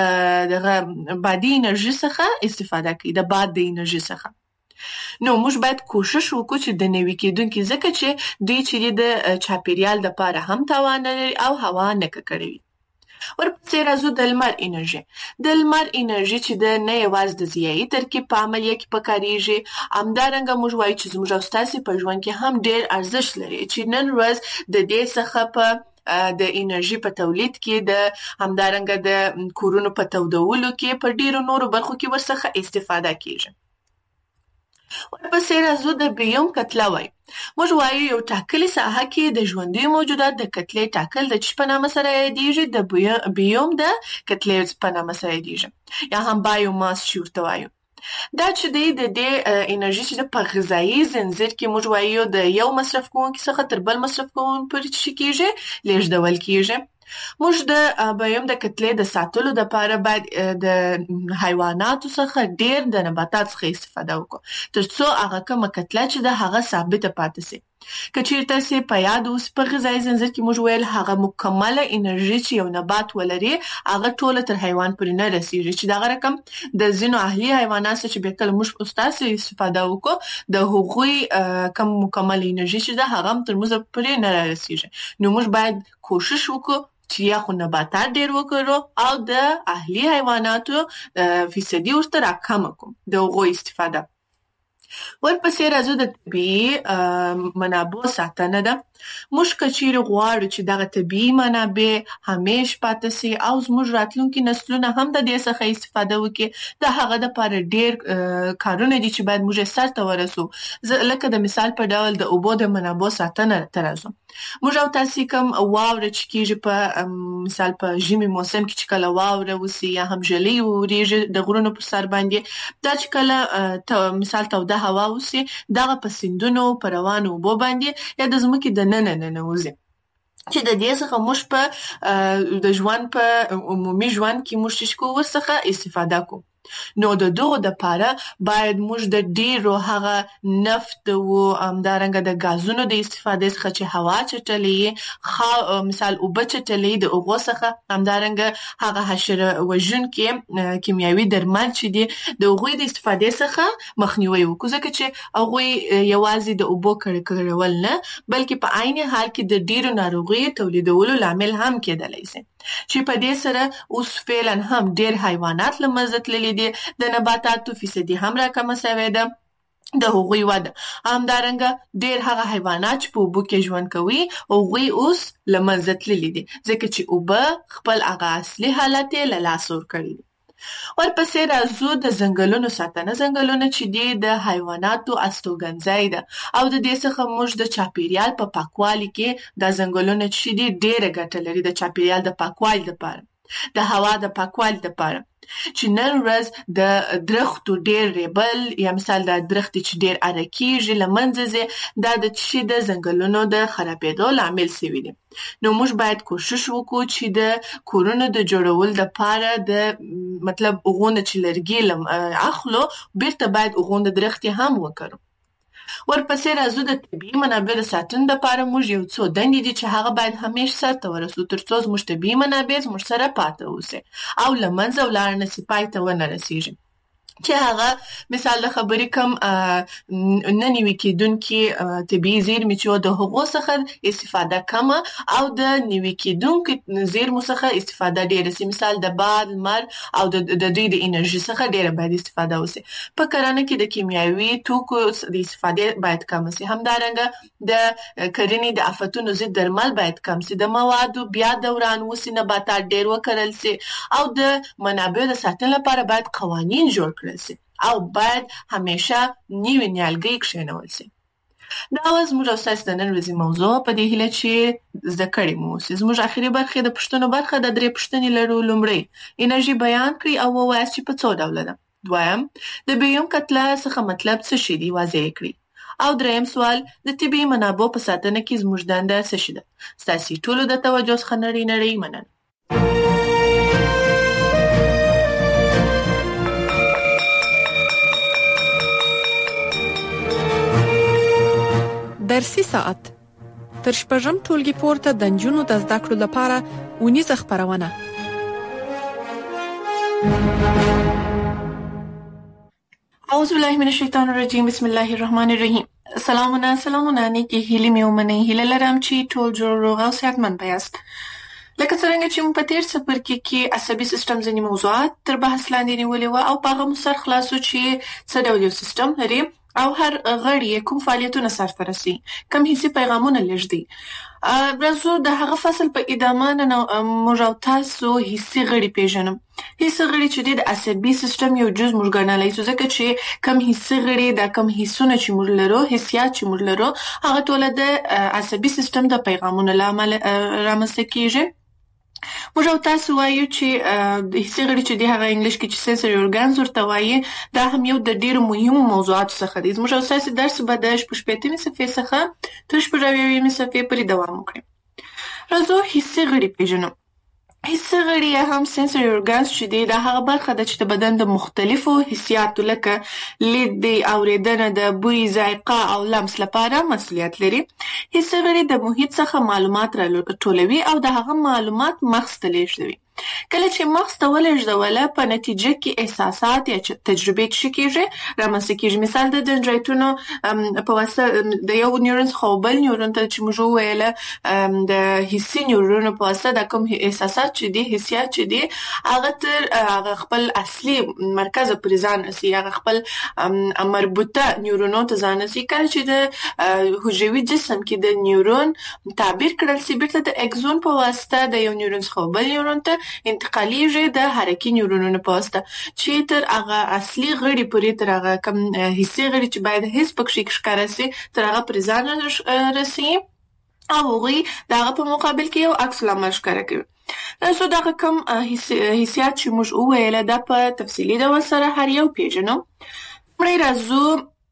انرژي څخه استفاده کوي، د باد د انرژي څخه. نو موږ باید کوشش وکړو چې د نوي کېدونکي، ځکه چې دوی چې د چاپیریال لپاره هم تاوان لري او هوا نه ککړوي. ورپسې راځو د لمر انرژي. د لمر انرژي چې نه یوازې د ضیایي ترکیب په عملیه کې پکارېږي، همدارنګه موږ وایو چې زموږ او ستاسې په ژوند کې هم ډېر ارزښت لري، چې نن ورځ د دې څخه په د انرژي په تولید کې، د همدارنګه د کورونو په تودولو کې، په ډېرو نورو برخو کې ورڅخه استفاده کیږي. ورپسې راځو د بیوم کتله وایو. موږ وایو یو ټاکلې ساحه کې د ژوندیو موجودات د کتلې ټاکل د چی په نامه سره یادیږي؟ د بیوم د کتلې په نامه سره یادیږي، یا هم بایوماس چې ورته وایو. دا چې د دې انرژي چې په غذایي زنځیر کې موږ وایو د یو مصرف کوونکي څخه تر بل مصرف کوونکي پورې چې کیږي لیږدول کیږي. موږ د بیوم د کتلې د ساتلو لپاره باید د حیواناتو څخه ډیر د نباتات څخه استفاده وکړو، ترڅو هغه کومه کتله چې د هغه ثابته پاتې شي. که چیرته سي په یاد اوس په غذایي زنځیر کې موږ ویل هغه مکمله انرژي چې یو نبات ولري هغه ټوله تر حیوان پورې نه رسیږي، چې دغه رقم د ځینو اهلي حیواناتو چې به کله موږ استاسو استفاده وکړو د هغوی کم مکمل انرژي چې ده هغه تر موږ پورې نه رسیږي. نو موږ باید کوشش وکړو چې یا خو نباتات ډېر وکړو او د اهلي حیواناتو فیصدي ورته راکمه کوم د هغو استفاده. ورپسې راځو د طبیعي منابعو ساتنه ده. موږ که چیرې غواړو چې دغه طبیعي منابع همیش پاتې سي او زموږ راتلونکي نسلونه هم د دې څخه استفاده وکړي، د هغه دپاره ډېر کارونه دي چې باید موږ یې سرته ورسو. لکه د مثال په ډول د اوبو د منابعو ساتنه ته راځو. موږ او تاسې کوم واوره چې کېږي په مثال په ژمي موسم کې چې کله واوره وسي یا هم ژلۍ وورېږي د غرونو پر سر باندې، دا چې کله مثال توده هوا وسي، دغه په سیندونو په روانو اوبو باندې یا د ځمکې دننه ننوځي، چې د دې څخه موږ په د ژوند په عمومي ژوند کې موږ ورڅخه استفاده کوو. نو د دغو دپاره باید موږ د ډېرو هغه نفت و همدارنګه د ګازونو د استفادې څخه چې هوا چټلوي، مثال اوبه چټلوي، د اوبو څخه همدارنګه هغه حشره وژونکي کیمیاوي درمل چې دي د هغوی د استفادې څخه مخنیوی وکړو، ځکه چې هغوی یوازې د اوبو کړول نه بلکې په عین حال کې د ډېرو ناروغیو تولیدولو لامل هم کېدلی شي، چې په دې سره اوس فعلا هم ډېر حیوانات له منځه تللي دي، د نباتاتو فیصدي هم راکمه سوې ده، د هغوی وده. همدارنګه ډېر هغه حیوانات چې په اوبو کې ژوند کوي هغوی اوس له منځه تللي دي، ځکه چې اوبه خپل هغه اصلي حالت یې له لاسه ورکړی دي. ورپسې راځو د ځنګلونو ساتنه. ځنګلونه چې دي د حیواناتو استوګنځی ده او د دې څخه موږ د چاپیریال په پاکوالي کې دا ځنګلونه چې دي ډېره ګټه لري، د چاپیریال د پاکوالي لپاره، د هوا د پاکوالي لپاره. چې نن ورځ د درختو ډېر ریبل یا مثال د درخت چې ډېر اره کېږي له منځه ځي، دا د ځنګلونو د خرابېدو لامل سوي دي. نو موږ باید کوشش وکړو چې د کورونو د جوړولو دپاره د مطلب هغونه چې لرګي اخلو بیرته باید هغونه درختې هم وکړو. ورپسې راځو د طبیعي منابع د ساتنې لپاره موږ یو څو دندې دي چې هغه باید همیش سرته ورسو، ترڅو زموږ طبیعي منابع زموږ سره پاتې اوسي او له منځه ولاړ نه سي، پای ته ونه رسیږي. چې هغه مثال د خبرې کم نه نوي کېدونکي طبیعي زیرمې چې د هغو څخه استفاده کمه او د نوي کېدونکو زیرمو څخه استفاده ډېره سي، مثال د باد، لمر او د دوی د انرژي څخه ډېره باید استفاده وسي. په کرنه کې د کیمیاوي توکو د استفادې باید کم سي. همدارنګه د کرنې د آفتونو ضد درمل باید کم سي، د موادو بیا دوران وسي، نباتات ډېر وکرل سي او د منابعو د ساتنې لپاره باید قوانین جوړ کړل سي او باید همیشه نوي نیالګۍ کښېنول سي. دا زموږ او ستاسو د نن ورځې موضوع، په دې هیله چې زده کړې مو اوسي. زموږ آخري برخه د پوښتنو برخه د 3 پوښتنې لرو. لومړی انرژي بیان کړئ او ووایاست چې په څو ډوله ده. دویم د بیوم کتله څخه مطلب څه شي دی، واضح کړئ. او دریم سوال د طبیعي منابعو په ساتنه کې زموږ دنده څه شي ده. ستاسو ټولو د توجه څخه نړۍ مننه. درسي ساعت تر شپږم ټولګي پورته د نجونو د زده کړو لپاره ونیزه خبرونه. اعوذ بالله من الشیطان الرجیم، بسم الله الرحمن الرحیم. سلامونه نیکی هیلې مې ومنئ. هیله لرم چې ټول جوړ روغ او صحتمند یاست. لکه څرنګه چې موږ په تیر څپرکي کې عصبي سیستم ځینې موضوعات تر بحث لاندې نیولي وو او په هغه مو سر خلاصو چې څه ډول یو سیستم لري او هر غړی کوم فعالیتونه سرته رسوي، کوم حسي پیغامونه لېږدي. راځو د هغه فصل په ادامه نن موږ او تاسو حسي غړي پیژنو. حسي غړي چې د عصبي سیستم یو جز موږ ګڼلی شو، ځکه چې کوم حسي غړي دا کوم حسونه چې موږ لرو، حسیات چې موږ لرو، هغه ټوله د عصبي سیستم د پیغامونو له امله رامنځته کېږي. موږ او تاسو وایو چې د حسي غړي چې د هغه انګلیش کې چې سنسوري اورګانز ورته وایي، دا هم یو د ډېرو مهمو موضوعاتو څخه دی. زموږ او تاسو درس به د 16مې صفحې څخه تر 21مې صفحې پورې دوام وکړي. راځو حسي غړي پیژنو. حسي غړي هم سنسوري اورګانز چې دی دا هغه برخه ده چې د بدن د مختلفو حسیاتو لکه لید دی، اورېدنه ده، بوی، ذایقه او لمس لپاره مسؤلیت لري. حسي غړي د محیط څخه معلومات راټولوي او د هغه معلومات مغز ته لېږدوي. کله چې مغز ته ولېږدوله په نتیجه کې احساسات یا تجربې څه کېږي رامنځته کېږي. مثال د دندرایتونو په واسطه د یو نیورون څخه بل نیورون ته چې موږ وویله د حسي نیورونو په واسطه د کوم احساسات چې دي حسیات چې دي هغه خپل اصلي مرکز پرې ځان رسي، هغه خپل مربوطه نیورونو ته ځان رسي. کله چې د حجروي جسم کې د نیورون تعبیر کړل سي بیرته د اکسون په واسطه د یو نیورون څخه بل نیورون ته انتقالیږي د حرکي نیورونونو په واسطه چې تر هغه اصلي غړي پورې تر هغه کم حسي غړي چې باید هیڅ پکې ښکاره سي تر هغه پرې ځان رسي او هغوی د هغه په مقابل کې یو عکس العمل ښکاره کوي. نو دغه کوم حسیات چې موږ وویله دا په تفصیلي ډول سره هر یو پیژنو. مړی راځو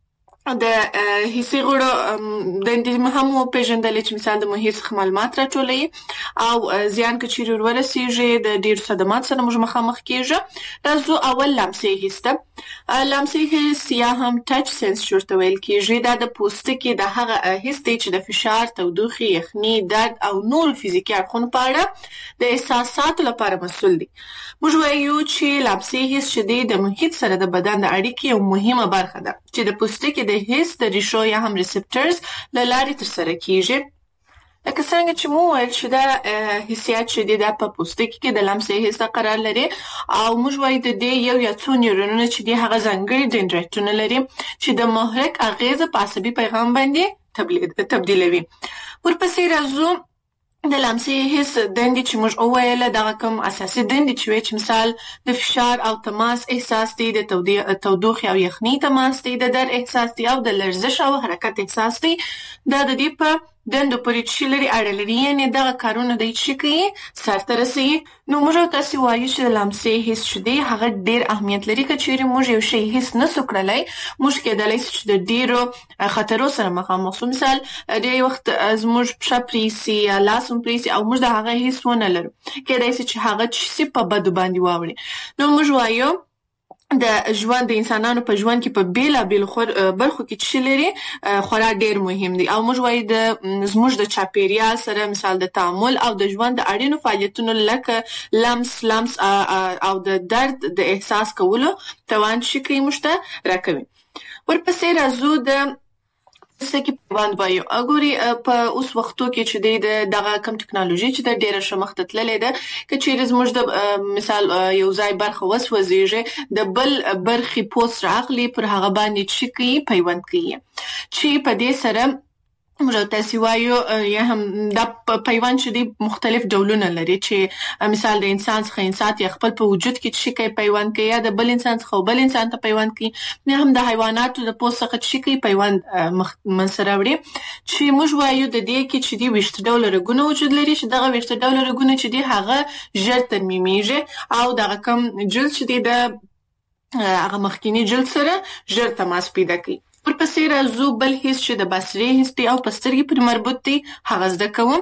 د حسي غړو دندې هم وپېژندلې چې مثال د محیط څخه معلومات راټولوي او زیان که چیرې ورسیږي د ډېرو صدمات سره موږ مخامخ کېږو. راځو اول لمسي حس ته. لمسي حس یا هم ټچ سنس ورته ویل کېږي. دا د پوستکي د هغه حس دی چې د فشار، تودوخې، یخني، درد او نورو فزیکي اړخونو په اړه د احساساتو لپاره مسؤل دی. موږ وایو چې لمسي حس چې دی د محیط سره د بدن د اړیکې یو مهمه برخه ده چې د پوستکي د حس د ریشو یا هم ریسپټرز له لارې ترسره کېږي. لکه څنګه چې مو ویل چې دا حسیات چې دي دا په پوستکي کې د لمسي حس قرار لري او موږ وایو د دې یو یا څو نیورونونه چې دي هغه ځانګړي دندرایتونه لري چې د محرک اغیزه په عصبي پیغام باندې تبدیلوي. ورپسې راځو د لمسي حس دندې چې موږ وویله دغه کوم اساسي دندې چې وایي چې مثال د فشار او تماس احساس دی، د تودوخې او یخنۍ تماس دی، د درد احساس دی او د لرزش او حرکت احساس دی. دا د دې په دندو پورې چې لري اړه لري، یعنې دغه کارونه دی چې کوي سرته رسوي. نو موږ تاسې وایو چې د لمسي حس چې دی هغه ډېر اهمیت لري. که چیرې موږ یو شی حس نسو کړلی موږ کېدلی سي چې د ډېرو خطرو سره مخامخ سو. مثال ډېر وخت زموږ پښه پرېسي یا لاس هم پرېسي او موږ د هغه حس ونه لرو، کېدای سي چې هغه څه شي په بدو باندې واوړي. نو موږ وایو د ژوند د انسانانو په ژوند کې په بیلابیلو برخو کې چې لري خورا ډېر مهم دي او موږ وایو د زموږ د چاپیریال سره مثال د تعامل او د ژوند د اړینو فعالیتونو لکه لمس او د درد د احساس کولو توان چې کوي موږ ته راکوي. ورپسې راځو د پوستکي پیوند وایو. ګوري په اوس وختو کې چې دغه کم ټکنالوژي چې د ډېره ښه مخته تللې ده، که چیرې زموږ د مثال یو ځای برخه وسوځېږي د بل برخې پوست راغلي پر هغه باندې چې کوي پیوند کوي چې په دې سره موږ تاسې وایو یا هم دا پیوند چې دی مختلف ډولونه لري چې مثال د انسان څخه انسان یا خپل په وجود کې چې کوي پیوند کوي یا د بل انسان څخه بل انسان ته پیوند کوي یا هم د حیواناتو د پوست څخه چې کوي پیوند منسره وړي چې موږ وایو د دې کې چې دی ویشت ډول رګونه وجود لري چې دغه ویشت ډول رګونه چې دی هغه ژر ترمیمیږي او دغه کم جلد چې دی د هغه مخکینی جلد سره ژر تماس پیدا کوي. ورپسې راځو بل حس چې د بصري حس دی او په سترګې پورې مربوط دی، هغه زده کوم.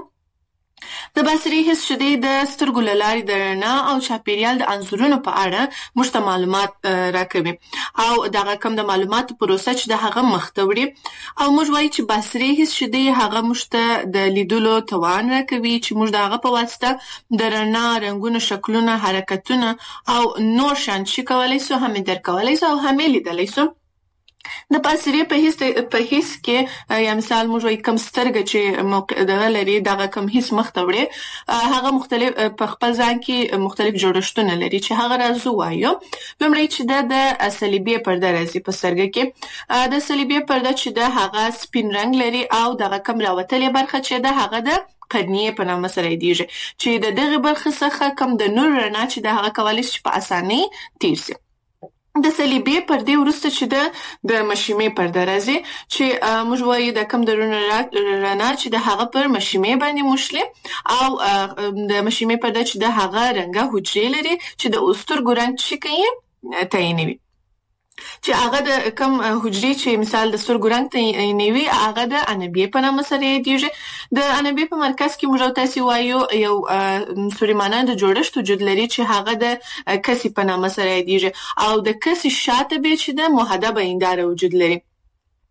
د بصري حس چې دی د سترګو له لارې د رڼا او چاپیریال د انځورونو په اړه موږ ته معلومات راکوي او دغه کوم د معلوماتو پروسه چې د هغه مخته وړي او موږ وایو چې بصري حس چې دی هغه موږ ته د لیدلو توان راکوي چې موږ د هغه په واسطه د رڼا، رنګونو، شکلونه، حرکتونه او نور شیان چې کولی سو هم درک کولی سو او هم لیدلی سو. د بصري په حس کې یا مثال موږ وایو کم سترګه چې دغه لري دغه کم حس مخته وړي هغه مختلف په خپل ځان کې مختلف جوړښتونه لري چې هغه راځو وایو. لومړی چې د صلیبي پرده راځي په سترګه کې. د صلیبي پرده چې د هغه سپین رنګ لري او دغه کم راوتلې برخه چې د هغه د قرنیه په نامه سره یادیږي چې د دغه برخه څخه کم د نور رڼا چې د هغه کولی شي په اسانۍ تیر شي. د صلیبي پردې وروسته چې د مشیمې پرده راځي چې موږ وایو د کم د رڼا چې د هغه پر مشیمې باندې موشلي او د مشیمې پرده چې د هغه رنګه حجرې لري چې د سترګو رنګ چې کوي تعینوي چې هغه د کم حجرې چې مثال د سترګو رنګ تعینوي هغه د انبیې په نامه سره یادیږي. د انبیې په مرکز کې موږ تاسې وایو یو سوریمانه د جوړښت وجود لري چې هغه د کسي په نامه سره یادیږي او د کسي شاته به چې د محدبه هنداره وجود لري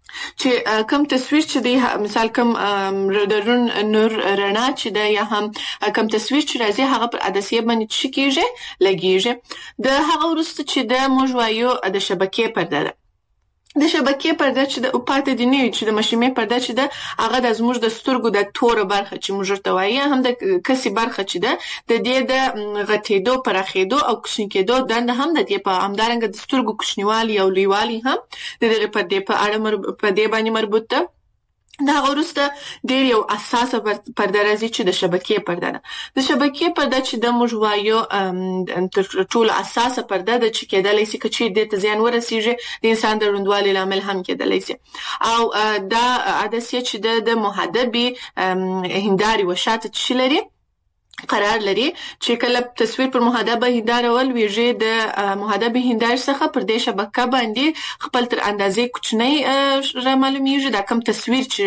چې کم تصویر چې دی مثال کم د نور رڼا چې دی یا هم کم تصویر چې راځي هغه پر عدسیه باندې چې کېږي لګېږي. د هغه وروسته چې د موږ وایو د شبکې پرده ده. د شبکې پرده چې د پاتې دی نه چې د مشیمې پرده چې ده هغه د زموږ د سترګو د توره برخه چې موږ ورته وایي هم د کسي برخه چې ده د دې د غټېدو پراخېدو او کوچني کېدو دنده هم د دې په همدارنګه د سترګو کوچنیوالي او لویوالي هم د دغې پردې په اړه په دې باندې مربوط ده. دا وروسته ډېر یو اساسه پرده راځي چې د شبکې پرده ده. د شبکې پرده چې د موږ وایو تر ټولو اساسه پرده ده چې کېدلی شي که چیرې دې ته زیان ورسېږي د انسان د ړندوالي لامل هم کېدلی شي. او دا عدسیه چې د محدبې هندارې وشاته چې لري قرار لري چې کله تصویر پر محدبه هنداره ولویږي د محدبه هندارې څخه پر دې شبکه باندې خپل تر اندازې کوچنی معلومیږي. دا کم تصویر چې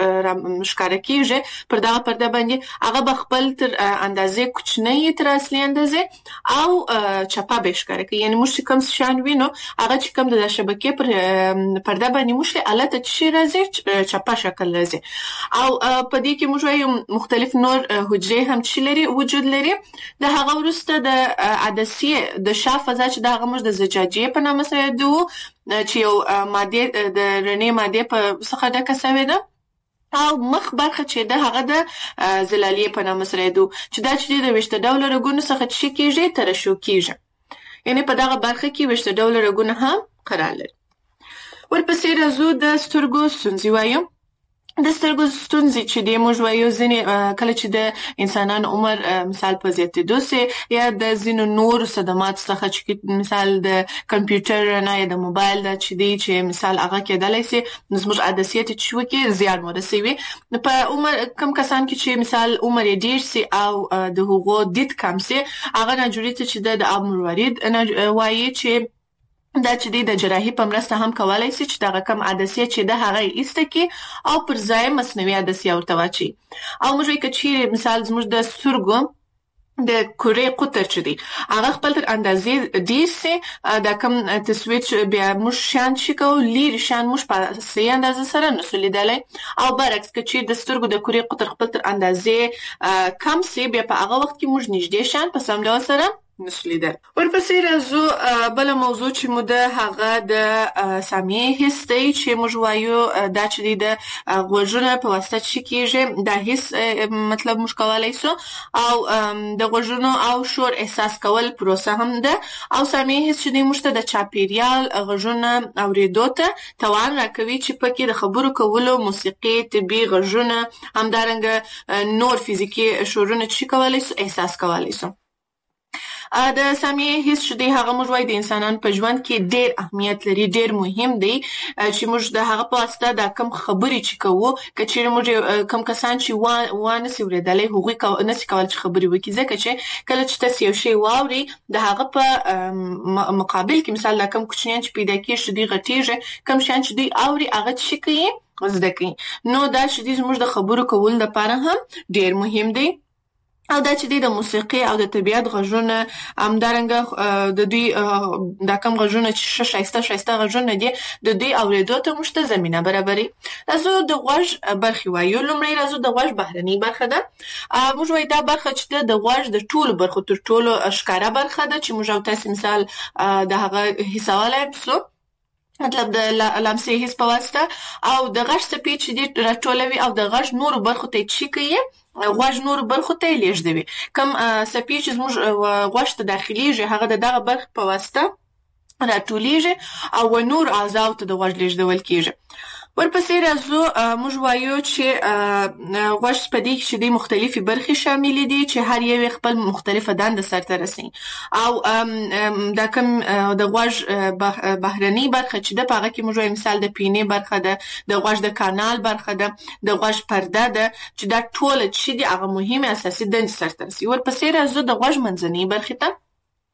ښکاره کیږي پر دغه پرده باندې هغه به خپل تر اندازې کوچنی تر اصلي اندازې او چپه به ښکاره کوي. یعنی موږ چې کوم شان وینو هغه چې کوم د شبکې پر پرده باندې موږ الته چې راځي چپه شکل راځي. او په دې کې موږ وایو مختلف نور حجرې هم چې لري وجود لري. د هغه وروسته د عدسیه د شا فضا چې د هغه موږ د زجاجیې په نامه سره یادوو چې یو ماده د رڼې مادې په څخه ډکه شوې ده. او مخ برخه چې ده هغه د زلالیې په نامه سره یادوو چې دا چې د 20 ډوله رګونو څخه چې کېږي ترشح کېږي. یعنی په دغه برخه کې 20 ډوله رګونه هم قرار لري. ورپسې راځو د سترګو ستونزې وایو. د سترګو ستونزې چې د موږ وایو ځینې کله چې د انسانانو عمر مثال په زیاتېدو سي یا د ځینو نورو صدمات څخه چې مثال د کمپیوټر رڼا یا د موبایل دا چې دی چې مثال هغه کېدلی سي زموږ عدسیه ته چې وکړي زیان ورسوي. په عمر کم کسان کې چې مثال عمر یې ډېر سي او د هغو دید کم سي هغه ناجوړي ته چې د اب مروارید وایي چې دا چې د جراحي په مرسته هم کولای شي چې دغه کم عدسیه چې د هغه ایسته کې او پر ځای مصنوعي عدسیه ورته واچي. او موږ وایو چې مثال زموږ د سترګو د کورې قطر چې دی هغه خپل تر اندازې ډېر سي دا کم تصویر چې بیا موږ شان شي کوو لرې شان موږ په صحیح اندازه سره نسو لیدلی. او برعکس که چیرې د سترګو د کورې قطر خپل تر اندازې کم سي بیا په هغه وخت کې موږ نږدې شان په سم ډول سره نسو لیدل. ورپسې راځو بله موضوع چې مو د هغه د سامیې حس دی چې موږ وایو دا چې دی د غوږونه په واسطه چې کېږي دا حس مطلب موږ کولی سو او د غوږونو او شور احساس کول پروسه هم ده. او سامیې حس چې دی موږ ته د چاپیریال غږونه اورېدو ته توان راکوي چې پکې د خبرو کولو موسیقي طبي غږونه همدارنګه نور فزیکي شورونه چې کولی سو احساس کولی سو. د سامیې حس چې دی هغه موږ وایو د انسانانو په ژوند کې ډېر اهمیت لري ډېر مهم دی چې موږ د هغه په واسطه دا کم خبرې چې کوو که چیرې موږ کم کسان چې وانسي اورېدلی هغوی نسي کولی چې خبرې وکړي ځکه چې کله چې تاسې یو شی واورئ د هغه په مقابل کې مثال دا کم کوچنیان چې پیدا کېږي چې دوی غټېږي کم شیان چې دوی اوري هغه څه کوي زده کوي. نو دا چې دی زموږ د خبرو کولو لپاره هم ډېر مهم دی. او دا چې د موسیقي او د طبیعت غږونه همدارنګه د دوی دا کم غږونه چې ښایسته غږونه دي د دوی اورېدو ته موږ ته زمینه برابروي. راځو د غوږ برخې وایو. لومړی راځو د غوږ بهرنۍ برخه ده. موږ وایو دا برخه چې د غوږ د ټولو برخو تر ټولو ښکاره برخه ده چې موږ او تاسې مثال د هغه حسولی سو مطلب د لمسې حس په واسطه او د غږ څپې چې دې راټولوي او د غږ نورو برخو ته چې کوي غوږ نورو برخو ته یې لېږدوي. کوم څپې چې زموږ غوږ ته داخلېږي هغه د دغه برخې په واسطه راټولېږي او نور اعضاو ته د غوږ لېږدول کېږي. ورپسې راځو موږ وایو چې غوږ په دې کې چې دی مختلفې برخې شاملې دي چې هر یو خپل مختلفه دنده سرته رسوي. او دا کوم د غوږ بهرنۍ برخه چې ده په هغه کې موږ وایو مثال د پینې برخه ده د غوږ د کانال برخه ده د غوږ پرده ده چې دا ټوله چې دي هغه مهمې اساسي دندې سرته رسوي. ورپسې راځو د غوږ منځنۍ برخې ته.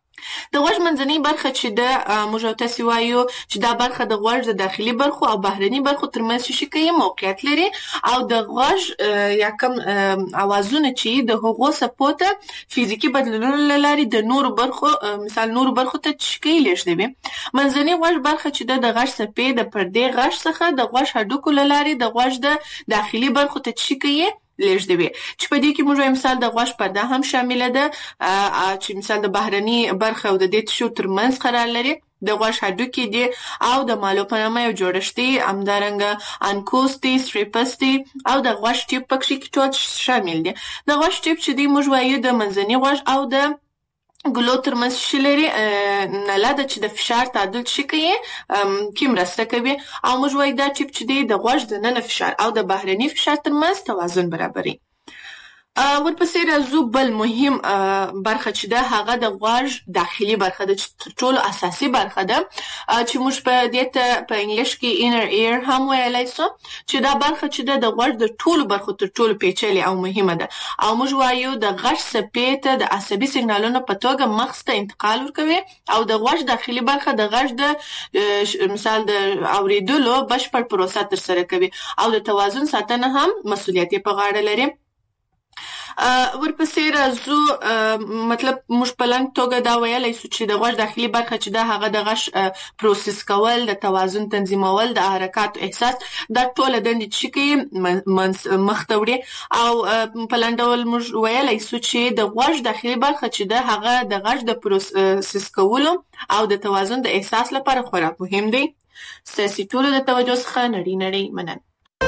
د غوږ منځنۍ برخه چې د موږ او تاسو وایو چې دا برخه د غوږ د داخلي برخو او بهرني برخو ترمنځ شي کوي موقعیت لري او د غوږ یا کوم اوازونه چې د هغو سپوته فزیکی بدلونونو لاري د نورو برخو مثال نورو برخو ته چکی لېږدوي. منځنۍ غوږ برخه چې د غوږ سپې د پردې غوږ څخه د غوږ هډوکو لاري د غوږ د داخلي برخو ته چکی لېږدوي چې په دې کې موږ مثال د غوږ پرده هم شامل ده چې مثال د بهرني برخه او د دې تشو ترمنځ قرار لري د غوږ هډوکي دي او د مالو په نامه یو جوړښت دی همدارنګه انکوس دی ستریپس دی او د غوږ ټیپ پکې ټول شامل دي. د غوږ ټیپ چې دی موږ وایو د منځني غوږ او د ګلو ترمنځ شي لري نله ده چې د فشار تعادل شي کوي کې مرسته کوي او موږ وایو دا ټیپ چې دی د غوږ د ننه فشار او د بهرني فشار ترمنځ توازن برابري. ورپسې راځو بل مهم برخه چې ده هغه د غوږ داخلي برخه ده چې تر ټولو اساسي برخه ده چې موږ په دې ته په انګلیش کې inner ear هم ویلای شو چې دا برخه چې ده د غوږ د ټولو برخو تر ټولو پیچلې او مهمه ده او موږ وایو د غوږ سپې ته د عصبي سیګنالونو په توګه مغز ته انتقال ورکوي او د غوږ داخلي برخه د غوږ د مثال د اوریدلو بشپړ پروسه ترسره کوي او د توازن ساتنه هم مسؤلیت په غاړه لري. ورپسې راځو مطلب موږ په لنډ توګه دا ویلای شو چې د غوږ داخلي برخه چې ده هغه د غږ پروسس کول د توازن تنظیمول د حرکاتو احساس دا ټول دندې چې کوي مخ ته وړي او په لنډ ډول موږ ویلای شو چې د غوږ داخلي برخه چې ده هغه د غږ د پروسس کولو او د توازن د احساس لپاره خورا مهم دی. ستاسو ټول د توجه څخه نړۍ مننه.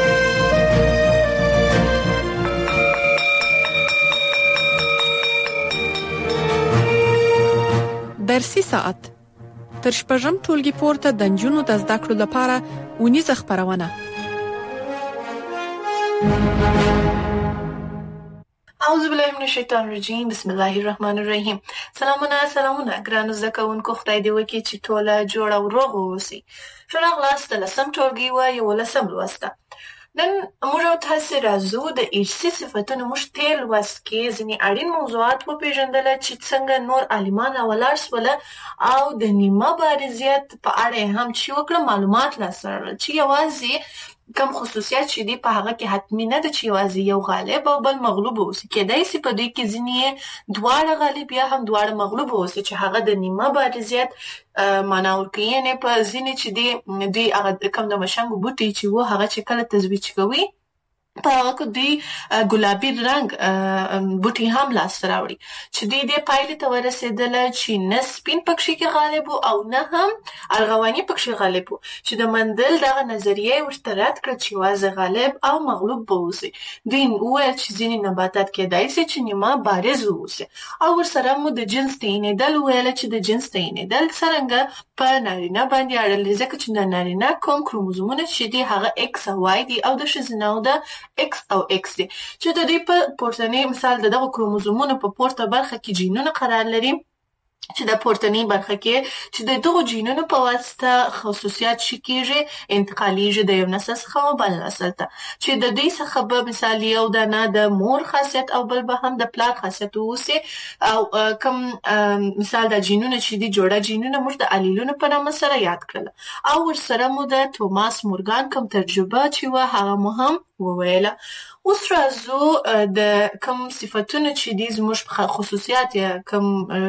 درسي ساعت تر شپږم ټولګي پورته د نجونو د زده کړو لپاره ونیزه خپرونه. اعوذ بالله من الشیطان الرجیم بسم الله الرحمن الرحیم. سلامونه ګرانو زده کوونکو خدای دې وکړي چې ټوله جوړه او روغ واوسئ. ښه راغلاست د 10م ټولګي و 11م لوست. نن موږ تاسو راځو د ارثي صفتونو موږ تیر لوست کې ځینې اړین موضوعات وپېژندل چې څنګه نور عالمان ولاړ سول او د نیمه بارزیت په اړه هم چې وکړه معلومات لاسته راغلل چې یوازې کم خصوصیات چې دی په هغه کې حتمی نه ده چې یوازې یو غالب او بل مغلوب اوسي کېدای شي په دوی کې ځینې دواړه غالب یا هم دواړه مغلوب اوسي چې هغه د نیمه بارزیت معنا ورکوي نه په ځینې چې دی هغه کم د مشنګ بوټي چې وو هغه چې کله تزویج کوي په هغه کې دوی ګلابي رنګ بوټي هم لاسته راوړي چې دوی دې پایلې ته ورسېدل چې نه سپین پکښې کې غالب او نه هم ارغواني پکښې غالب چې د مندل دغه نظریه ورته رد کړه چې یوازې غالب او مغلوب به اوسي. دوی وویل چې ځینې نباتات کېدای شي چې نیمه بارز واوسي او ورسره مو د جنس تعینېدل وویله چې د جنس تعینېدل څرنګه په نارینه باندې اړه لري ځکه چې د نارینه کوم کروموزومونه چې دي هغه ایکس او وای دي او د ښځینه د X او X دي چې د دې په پورتنی مثال دغه کروموزومونو په پورته برخه کې جینونه قرار لري چې د پورتنی برخه کې چې د دغه جینونو په واسطه خصوصیات شي کېږي انتقالیږي د یو نسل څخه بل نسل ته چې د دې څخه به مثال یو دانه د مور خاصیت او بل به هم د پلار خاصیت ووسي او کوم مثال د جینونو چې دي جوړه جینونه موږ د الیلونو په نامه سره یاد کړل او ورسره مو د توماس مورګان کوم تجربه چې وه هغه مهم وویله. اوس راځو د کوم صفتونو چې دي زموږ خصوصیات یا کوم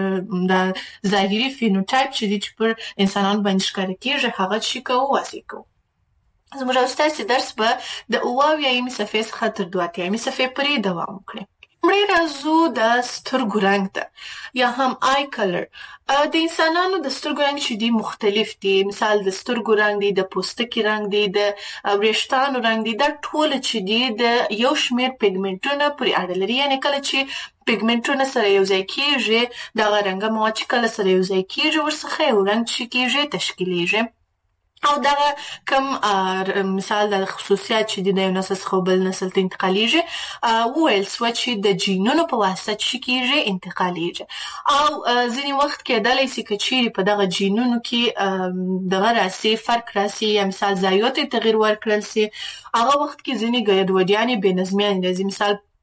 د ظاهري فینوټایپ چې دي چې پر انسانانو باندې ښکاره کېږي هغه چې کوو واسې کوو. زموږ ستاسې درس به د اویایمې صفحې څخه تر 82 صفحې پورې دوام وکړي. مړی راځو د سترګو رنګ ته یا هم آی کلر. د انسانانو د سترګو رنګ چې دي مختلف دي مثال د سترګو رنګ دی د پوستکي رنګ دی د وریښتانو رنګ دی دا ټول چې دي د یو شمېر پیګمنټونه پورې اړه لري یعنی کله چې پیګمنټونه سره یو ځای کېږي دغه رنګه مواد چې کله سره یو ځای کېږي ورڅخه یو رنګ چې کېږي تشکیلیږي او دغه کوم مثال د خصوصیات چې د یو نسل څخه بل نسل ته انتقالیږي وویل سوه چې د جینونو په واسطه چې کېږي انتقالیږي او ځینې وخت کېدلی شي که چیرې په دغه جینونو کې دغه راسي فرق راسي یا مثال ځایو ته تغییر ورکړل شي هغه وخت کې ځینې ګډوډیانې بې نظمیانې راځي مثال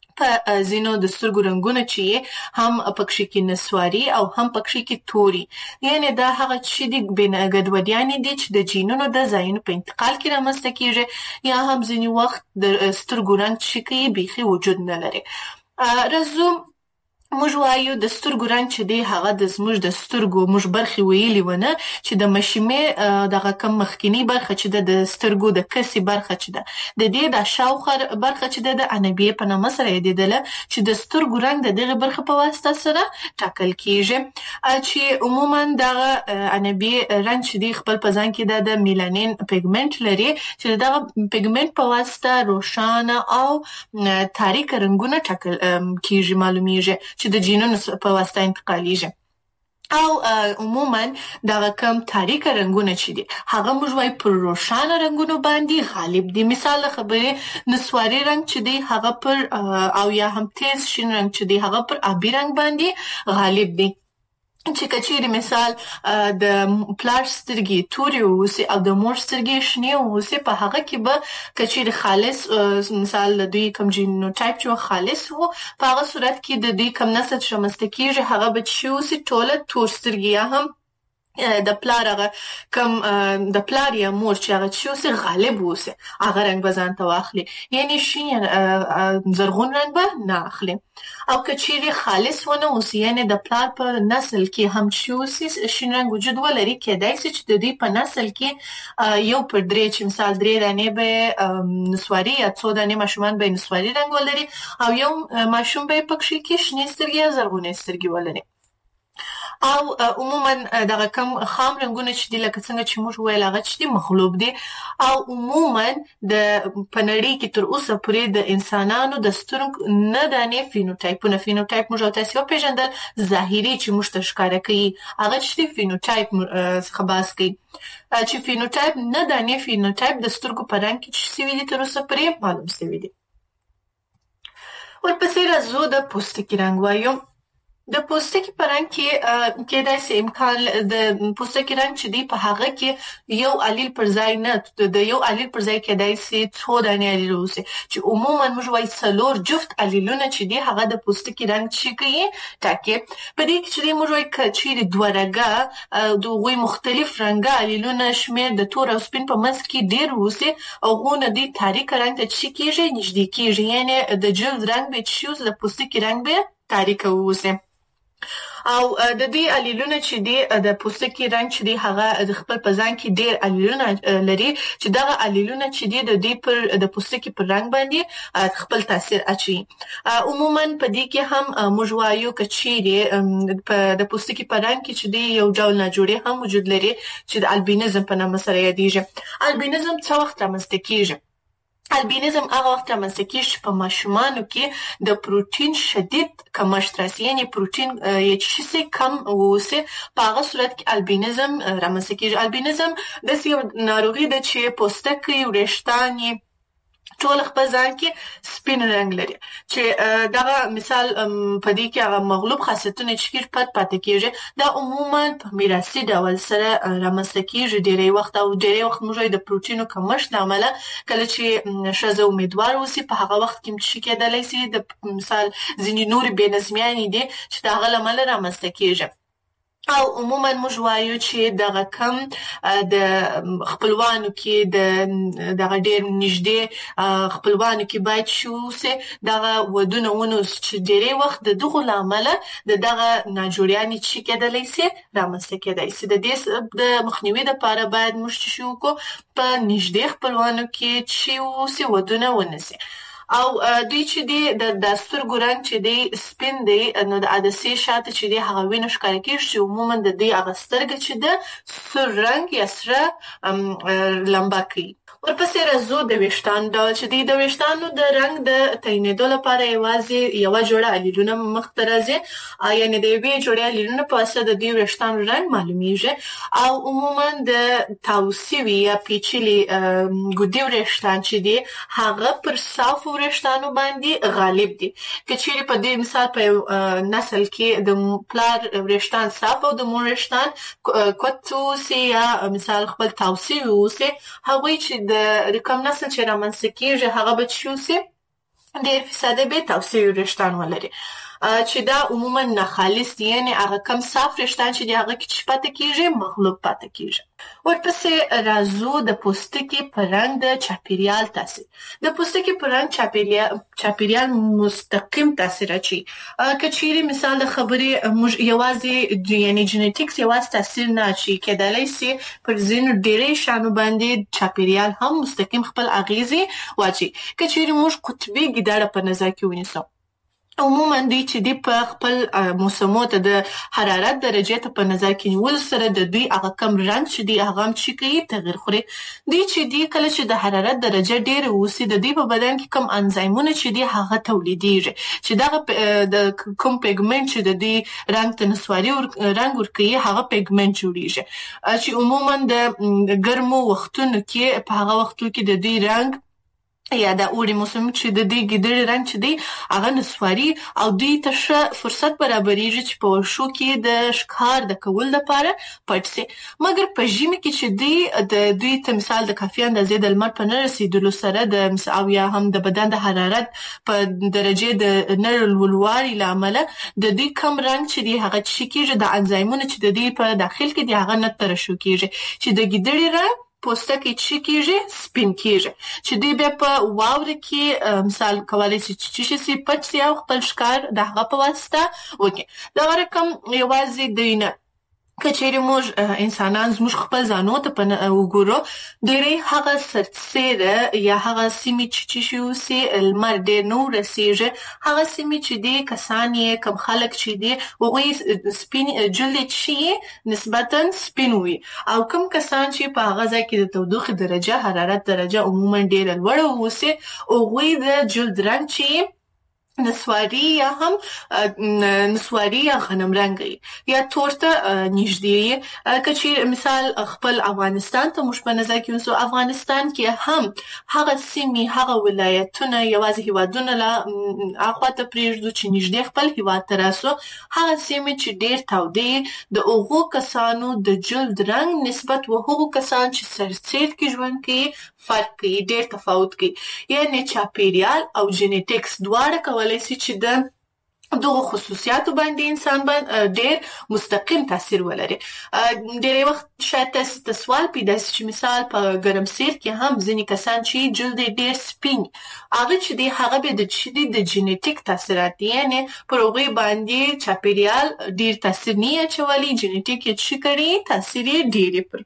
په ځینو د سترګو رنګونه چې هم پکښې کې نسواري او هم پکښې کې توري، یعنې دا هغه چې د ګډوډیانې دي چې د جینونو د ځایونو په انتقال کې رامنځته کېږي، یا هم ځینې وخت د سترګو رنګ چې کوي بیخي وجود نه لري. راځو موږ وایو د سترګو رنګ چې دی هغه د زموږ د سترګو موږ برخې ویلي ونه چې د مشیمې دغه کم مخکینی برخه چې د سترګو د کسي برخه چې ده د دې د شاوخوا برخه چې د انبیه په نامه سره یادېدله چې د سترګو رنګ د دغه برخه په واسطه سره ټاکل کیږي، چې عموما دغه انبیه رنګ چې دی خپل په ځان کې د میلانین پیګمنټ لري چې دغه پیګمنټ په واسطه روښانه او تاریک رنګونه ټاکل کیږي، معلومیږي چې د جینونو په واسطه انتقالیږي. او عموما دغه کم تاریک رنګونه چې دي هغه موږ وایو پر روښانه رنګونو باندې غالب دي. مثال خبرې نسواري رنګ چې دی هغه پر او یا هم تیز شین رنګ چې دی هغه پر آبي رنګ باندې غالب دي. چې کچېرې مثال د پلار سترګې تورې واوسي او د مور سترګې شنې واوسي، په هغه کې به کچېرې خالص مثال د دوی کوم جینوټایپ چې خالص وو، په هغه صورت کې د دوی کوم نسل چې رامنځته کېږي هغه به چې واوسي ټوله تور سترګې، یا هم د پلار هغه کم د پلار یا مور چې هغه چې اوسه غالب اوسه هغه رنګ به ځان ته واخلي، یعنی شین زرغون رنګ به نه اخلي. او کچېرې خالص ونه اوسي یعنی د پلار په نسل کې هم چې اوسي شین رنګ وجود ولري، کېدای شي چې د دې په نسل کې یو پر درې چې مثال 3 دانې به نسواري یا 2 دانې ماشومان به نسواري رنګ ولري او یو ماشوم به پکښې کې شنې سترګې یا زرغونې سترګې ولري. او عموما دغه کم خام رنګونه چې دي لکه څنګه چې موږ ویل هغه چې دي مغلوب دي، او عموما د په نړۍ کې تر اوسه پورې د انسانانو د سترګو نه دانې فینوټایپ موږ او تاسو پیژندل ظاهري چې موږ ته ښکاره کوي هغه چې فینوټایپ څخه بحث کوي، چې فینوټایپ نه دانې فینوټایپ د سترګو په رنګ کې چې سوي دي تر اوسه پورې معلوم سوي دي. ورپسې راځو د پوستکي رنګ وایو. د پوستکي په رنګ کې کېدای شي امکان د پوستکي رنګ چې دی په هغه کې یو الیل پر ځای نه د یو الیل پر ځای کېدای شي 2 دانې الیل اوسي، چې عموما موږ وایي 4 جفت الیلونه چې دی هغه د پوستکي رنګ چې کوي ټاکي. په دې کې چې موږ وایي چې 2 رنګه د غوي مختلف رنګه الیلونه شمیر د تور او سپین په منځ کې ډیر اوسي او غونه دی تاریک رنګ ته چې کېږي نږدې کېږي، یعنی د جلد رنګ به چې د پوستکي رنګ به تاریک اوسي. او د دې الیلونه چې دی د پوستکي رنګ چې دی هغه د خپل په ځان کې ډېر الیلونه لري چې دغه الیلونه چې دی د دې پر د پوستکي پر رنګ باندې خپل تاثیر اچي. عموما په دې کې هم موږ وایو کچېرې د پوستکي په رنګ کې چې دی یو ډول ناجوړي هم وجود لري چې د البینیزم په نامه سره یادېږي. البینیزم څه وخت رامنځته کېږي؟ البینیزم هغه وخت رامنځته کېږي چې په ماشومانو کې د پروتین شدید کمښت راسي، یعنی پروتین چې څه کم اوسي، په هغه صورت کې البینیزم رامنځته کېږي. البینیزم داسې یو ناروغي ده چې پوستکی وریښتان یې ټول خپل ځان کې سپین رنګ لري، چې دغه مثال په دې کې هغه مغلوب خاصیتونه چې پاتې کېږي دا عموما په میراثي ډول سره رامنځته کېږي ډېری وخت، او ډېری وخت موږ د پروتینو کمښت له امله کله چې ښځه امیدوار اوسي په هغه وخت کې چې کېدلی شي د مثال ځینې نورې بې نظمیانې دي چې د هغه له امله رامنځته کېږي. او عموما موږ وایو چې دغه کم د خپلوانو کې دغه ډېر نږدې خپلوانو کې باید شوسه دغه ودونه ونه چې ډېری وخت د دغه لامله دغه ناجوړیانې چې کېدلی شي رامنځته کېدای شي. د دې د مخنیوي لپاره باید موږ شو کو په نږدې خپلوانو کې چې وسه ودونه ونسي. او دوی چې دی د سترګو رنګ چې دی سپین دی، نو د عدسې شاته چې دی هغه وینه ښکاره کېږي چې عموما د دې هغه سترګه چې ده سور رنګ یا سره لمبه کوي. ورپسې راځو د ویښتانو ډول چې دی د ویښتانو د رنګ د تعینېدو لپاره یوازې یوه جوړه الیلونه مخته راځي، یعنې د یوې جوړې الیلونه په واسطه د دې ویښتانو رنګ معلومیږي. او عموما د تاو سوي یا پیچلي ګودي وریښتان چې دی هغه پر صافو وریښتانو باندې غالب دي. که چیرې په دې مثال په یو نسل کې د پلار وریښتان صاف او د مور وریښتان کوت اوسي یا مثال خپل تاو سوي اوسي، هغوی چې د کوم نسل چې رامنځته کېږي هغه به چې اوسي ډېر فیصده به توسعه وریښتان ولري چې دا عموما ناخالص دي، یعنې هغه کم صاف وریښتان چې دي هغه کې چې پاتې کېږي مغلوب پاتې کېږي. ورپسې راځو د پوستکي په رنګ د چاپیریال تاثیر. د پوستکي په رنګ چاپیریال مستقیم تاثیر اچوي. که چیرې مثال د خبرې موږ یوازې یعنې جینیټیکس یوازې تاثیر نه اچوي، کېدلی سي پر ځینو ډېری شیانو باندې چاپیریال هم مستقیم خپل اغیزې واچوي. که چیرې موږ قطبي ګیدړه په نظر کې ونیسو، عموما دوی چې دی په خپل موسمو ته د حرارت درجې ته په نظر کې نیولو سره د دوی هغه کم رنګ چې دی هغه هم چې کوي تغیر خوري. دوی چې دی کله چې د حرارت درجه ډېره اوسي د دوی په بدن کې کم انزایمونه چې دی هغه تولیدېږي چې دغه د کوم پیګمنټ چې د دوی رنګ ته نسواري رنګ ورکوي هغه پیګمنټ جوړېږي چې عموما د ګرمو وختونو کې په هغه وختو کې د دوی رنګ یا د اوړي موسم چې د دې ګیدړې رنګ چې دی هغه نسواري او دوی ته ښه فرصت برابرېږي چې په واښو کې د ښکار د کولو لپاره پټ سي. مګر په ژمي کې چې دوی ته مثال د کافي اندازې د لمر په نه رسېدلو سره او یا هم د بدن د حرارت په درجې د نه لوړوالي له امله د دوی کم رنګ چې دی هغه چې کېږي د انزایمونو چې د دوی په داخل کې دی هغه نه ترشح کېږي چې د ګیدړې رنګ پوستکی چې کېږي سپین کېږي چې دوی بیا په واوره کې مثال کولی شي چې شي پټ سي او خپل ښکار د هغه په واسطه وکړي. دغه رقم یوازې دوی نه، که چیرې موږ انسانان زموږ خپل ځانو ته وګورو، ډېری هغه سرتسیره یا هغه سیمې چې شي اوسي لمر ډېر نه ورسېږي، هغه سیمې چې دي کسان یې کم خلک چې دي هغوی سپین جلد یې چې یې نسبتا سپین وي او کم کسان چې په هغه ځای کې د تودوخې درجه حرارت درجه عموما ډېره لوړه اوسي هغوی د جلد رنګ چې نسواري یا هم نسواري یا غنم رنګي یا تور ته نږدې. که چې مثال خپل افغانستان ته موږ په نظر کې ونیسو، افغانستان کې هم هغه سیمې هغه ولایتونه یوازې هیوادونه له اخوا ته پرېږدو چې نږدې خپل هیواد ته راسو، هغه سیمې چې ډېر تودې د هغو کسانو د جلد رنګ نسبت و هغو کسان چې سرسید کې ژوند کوي فرق کوي، ډېر تفاوت کوي. یعنې چاپیریال او جینیټیکس دواړه کولی شي چې د دغه خصوصیاتو باندې انسان باندې ډېر مستقیم تاثیر ولري. ډېری وخت شاید تاسو ته سوال پیدا شي چې مثال په ګرمسیر کې هم ځینې کسان چې جلد ډېر سپین هغه چې دی هغه به د جینیټیک تاثیرات دي، یعنې پر هغوی باندې چاپیریال ډېر تاثیر نه اچولی، جینیټیک یې څه کړي تاثیر یې ډېر پر.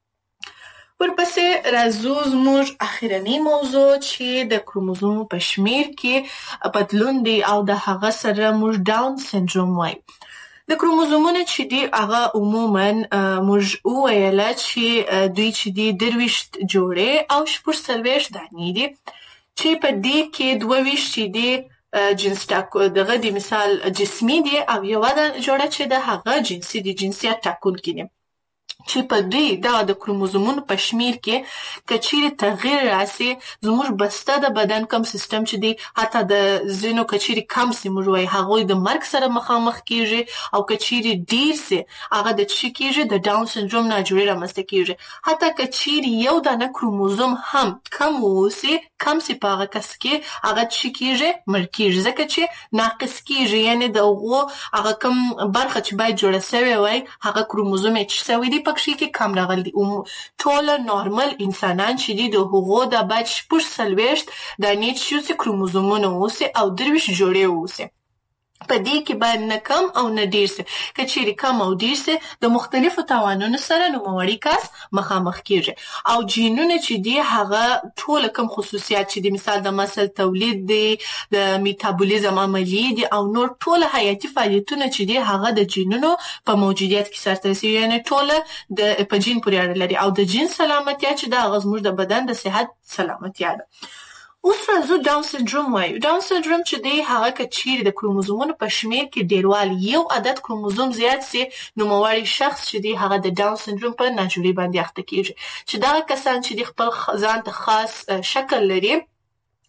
ورپسې راځو زموږ اخرنۍ موضوع چې د کروموزومو په شمیر کې بدلون دی او د هغه سره موږ ډاون سندروم وایو. د کروموزومونو چې دی هغه عموما موږ وویله چې دوی چې دی 23 جوړې او 46 دانې دي چې په دې کې 22 چې دی جنس دغه د مثال جسمي دي او یوه جوړه چې د هغه جنسي دي، جنسیت ټاکونکي دي چې په دوی د کروموزومونو په شمیر کې که چیرې تغییر راسي زموږ بسته د بدن کم سیستم چې دی حتی د ځینو که چیرې کم سي موږ وایي هغوی د مرګ سره مخامخ کېږي او که چیرې ډېر سي هغه د څه کېږي د ډاون سندروم ناجوړي رامنځته کېږي. حتی که چیرې یو دانه کروموزوم هم کم واوسي کم سي په هغه کس کې هغه څه کېږي مړ کېږي ځکه چې ناقص کېږي، یعنې د هغو هغه کم برخه چې باید جوړه سوې وای هغه کروموزوم یې چې سوی دی پکښې کې کم راغلی دي. ټوله نورمال انسانان چې دي د هغو د باید 46 دانې چې اوسي کروموزومونه اوسي او 23 جوړې اوسي. په دې کې باید نه کم او نه ډېر سي. که چیرې کم او ډېر سي د مختلفو تاوانونو سره نوموړی کس مخامخ کېږي او جینونه چې دي هغه ټوله کم خصوصیات چې دي مثال د مسل تولید دی، د میتابولیزم عملیې دي او نور ټوله حیاتي فعالیتونه چې دي هغه د جینونو په موجودیت کې سرته رسېږي، یعنې ټوله په جین پورې اړه لري او د جین سلامتیا چې ده هغه زموږ د بدن د صحت سلامتیا ده. اوس راځو ډاون سندروم وایو. ډاون سندروم چې دی هغه که چیرې د کروموزومونو په شمیر کې ډیروالی یو عدد کروموزوم زیات سي نوموړی شخص چې دی هغه د ډاون سندروم په ناجوړي باندې اخته کېږي چې دغه کسان چې دی خپل ځان ته خاص شکل لري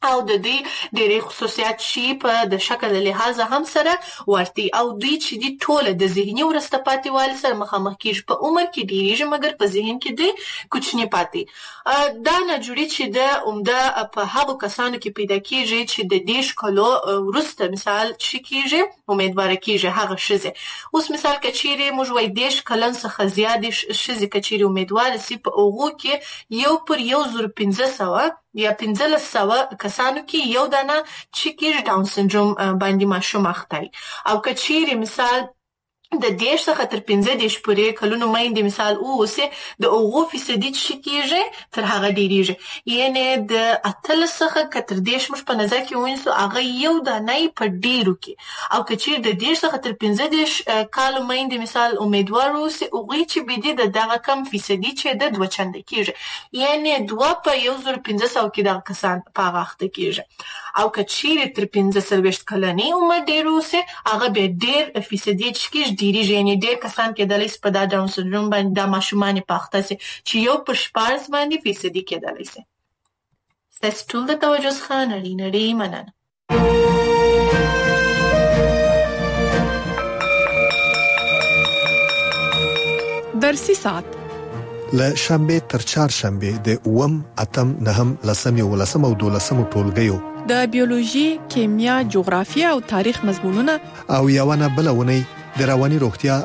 او د دې ډېری خصوصیات شي په د شکل لحاظ هم سره ورتي او دوی چې دي ټول د ذهني ورسته پاتې والي سره مخامخ کیږي په عمر کې ډېریږي مګر په ذهن کې دي کوچني پاتې دا ناجوړي چې د عمده په هغو کسانو کې پیدا کیږي چې د 10 کالو وروسته مثال چې کیږي امیدواره کیږي هغه ښځې اوس مثال کچيري موږ وای 10 کلن څخه زیات ښځې کچيري امیدواره سي په اوغو کې یو پر 1500 یا 1500 کسانو کې یو دانه چې کېږي ډاون سندروم باندې ماشوم اخته او کچيري مثال د 10 څخه تر 15 پورې کلونو مېندې مثال اوسه د اوغو فیصدي چې کېږي تر هغه ډیریږي یعنی د 8 څخه تر 10 مش په نظر کې ونیسو هغه یو دانه په ډیرو کې او کچير د 10 څخه تر 15 کالو مېندې مثال امیدوار اوسه اوغي چې بيدي د دغه کم فیصدي چې د 2 چنده کېږي یعنی 2 په 1500 کې د کسان په غاخته کېږي او کچير تر 15 کلنې عمر ډیر اوسه هغه به ډیر فیصدي چې ډیریږي یعنی ډېر کسان کېدلی سي په دا ډاون سندروم باندې دا ماشومان په اخته سي چې یو پر 14 باندې فیصدي کېدلی سي. ستاسو ټول د توجه څخه نړۍ مننه. درسي ساعت له شنبه تر چهارشنبه د 8 اتم 9 10 11 او 12 ټولګیو د بیولوژي، کیمیا، جغرافیه او تاریخ مضمونونه او یوانه بلونه د رواني روغتیا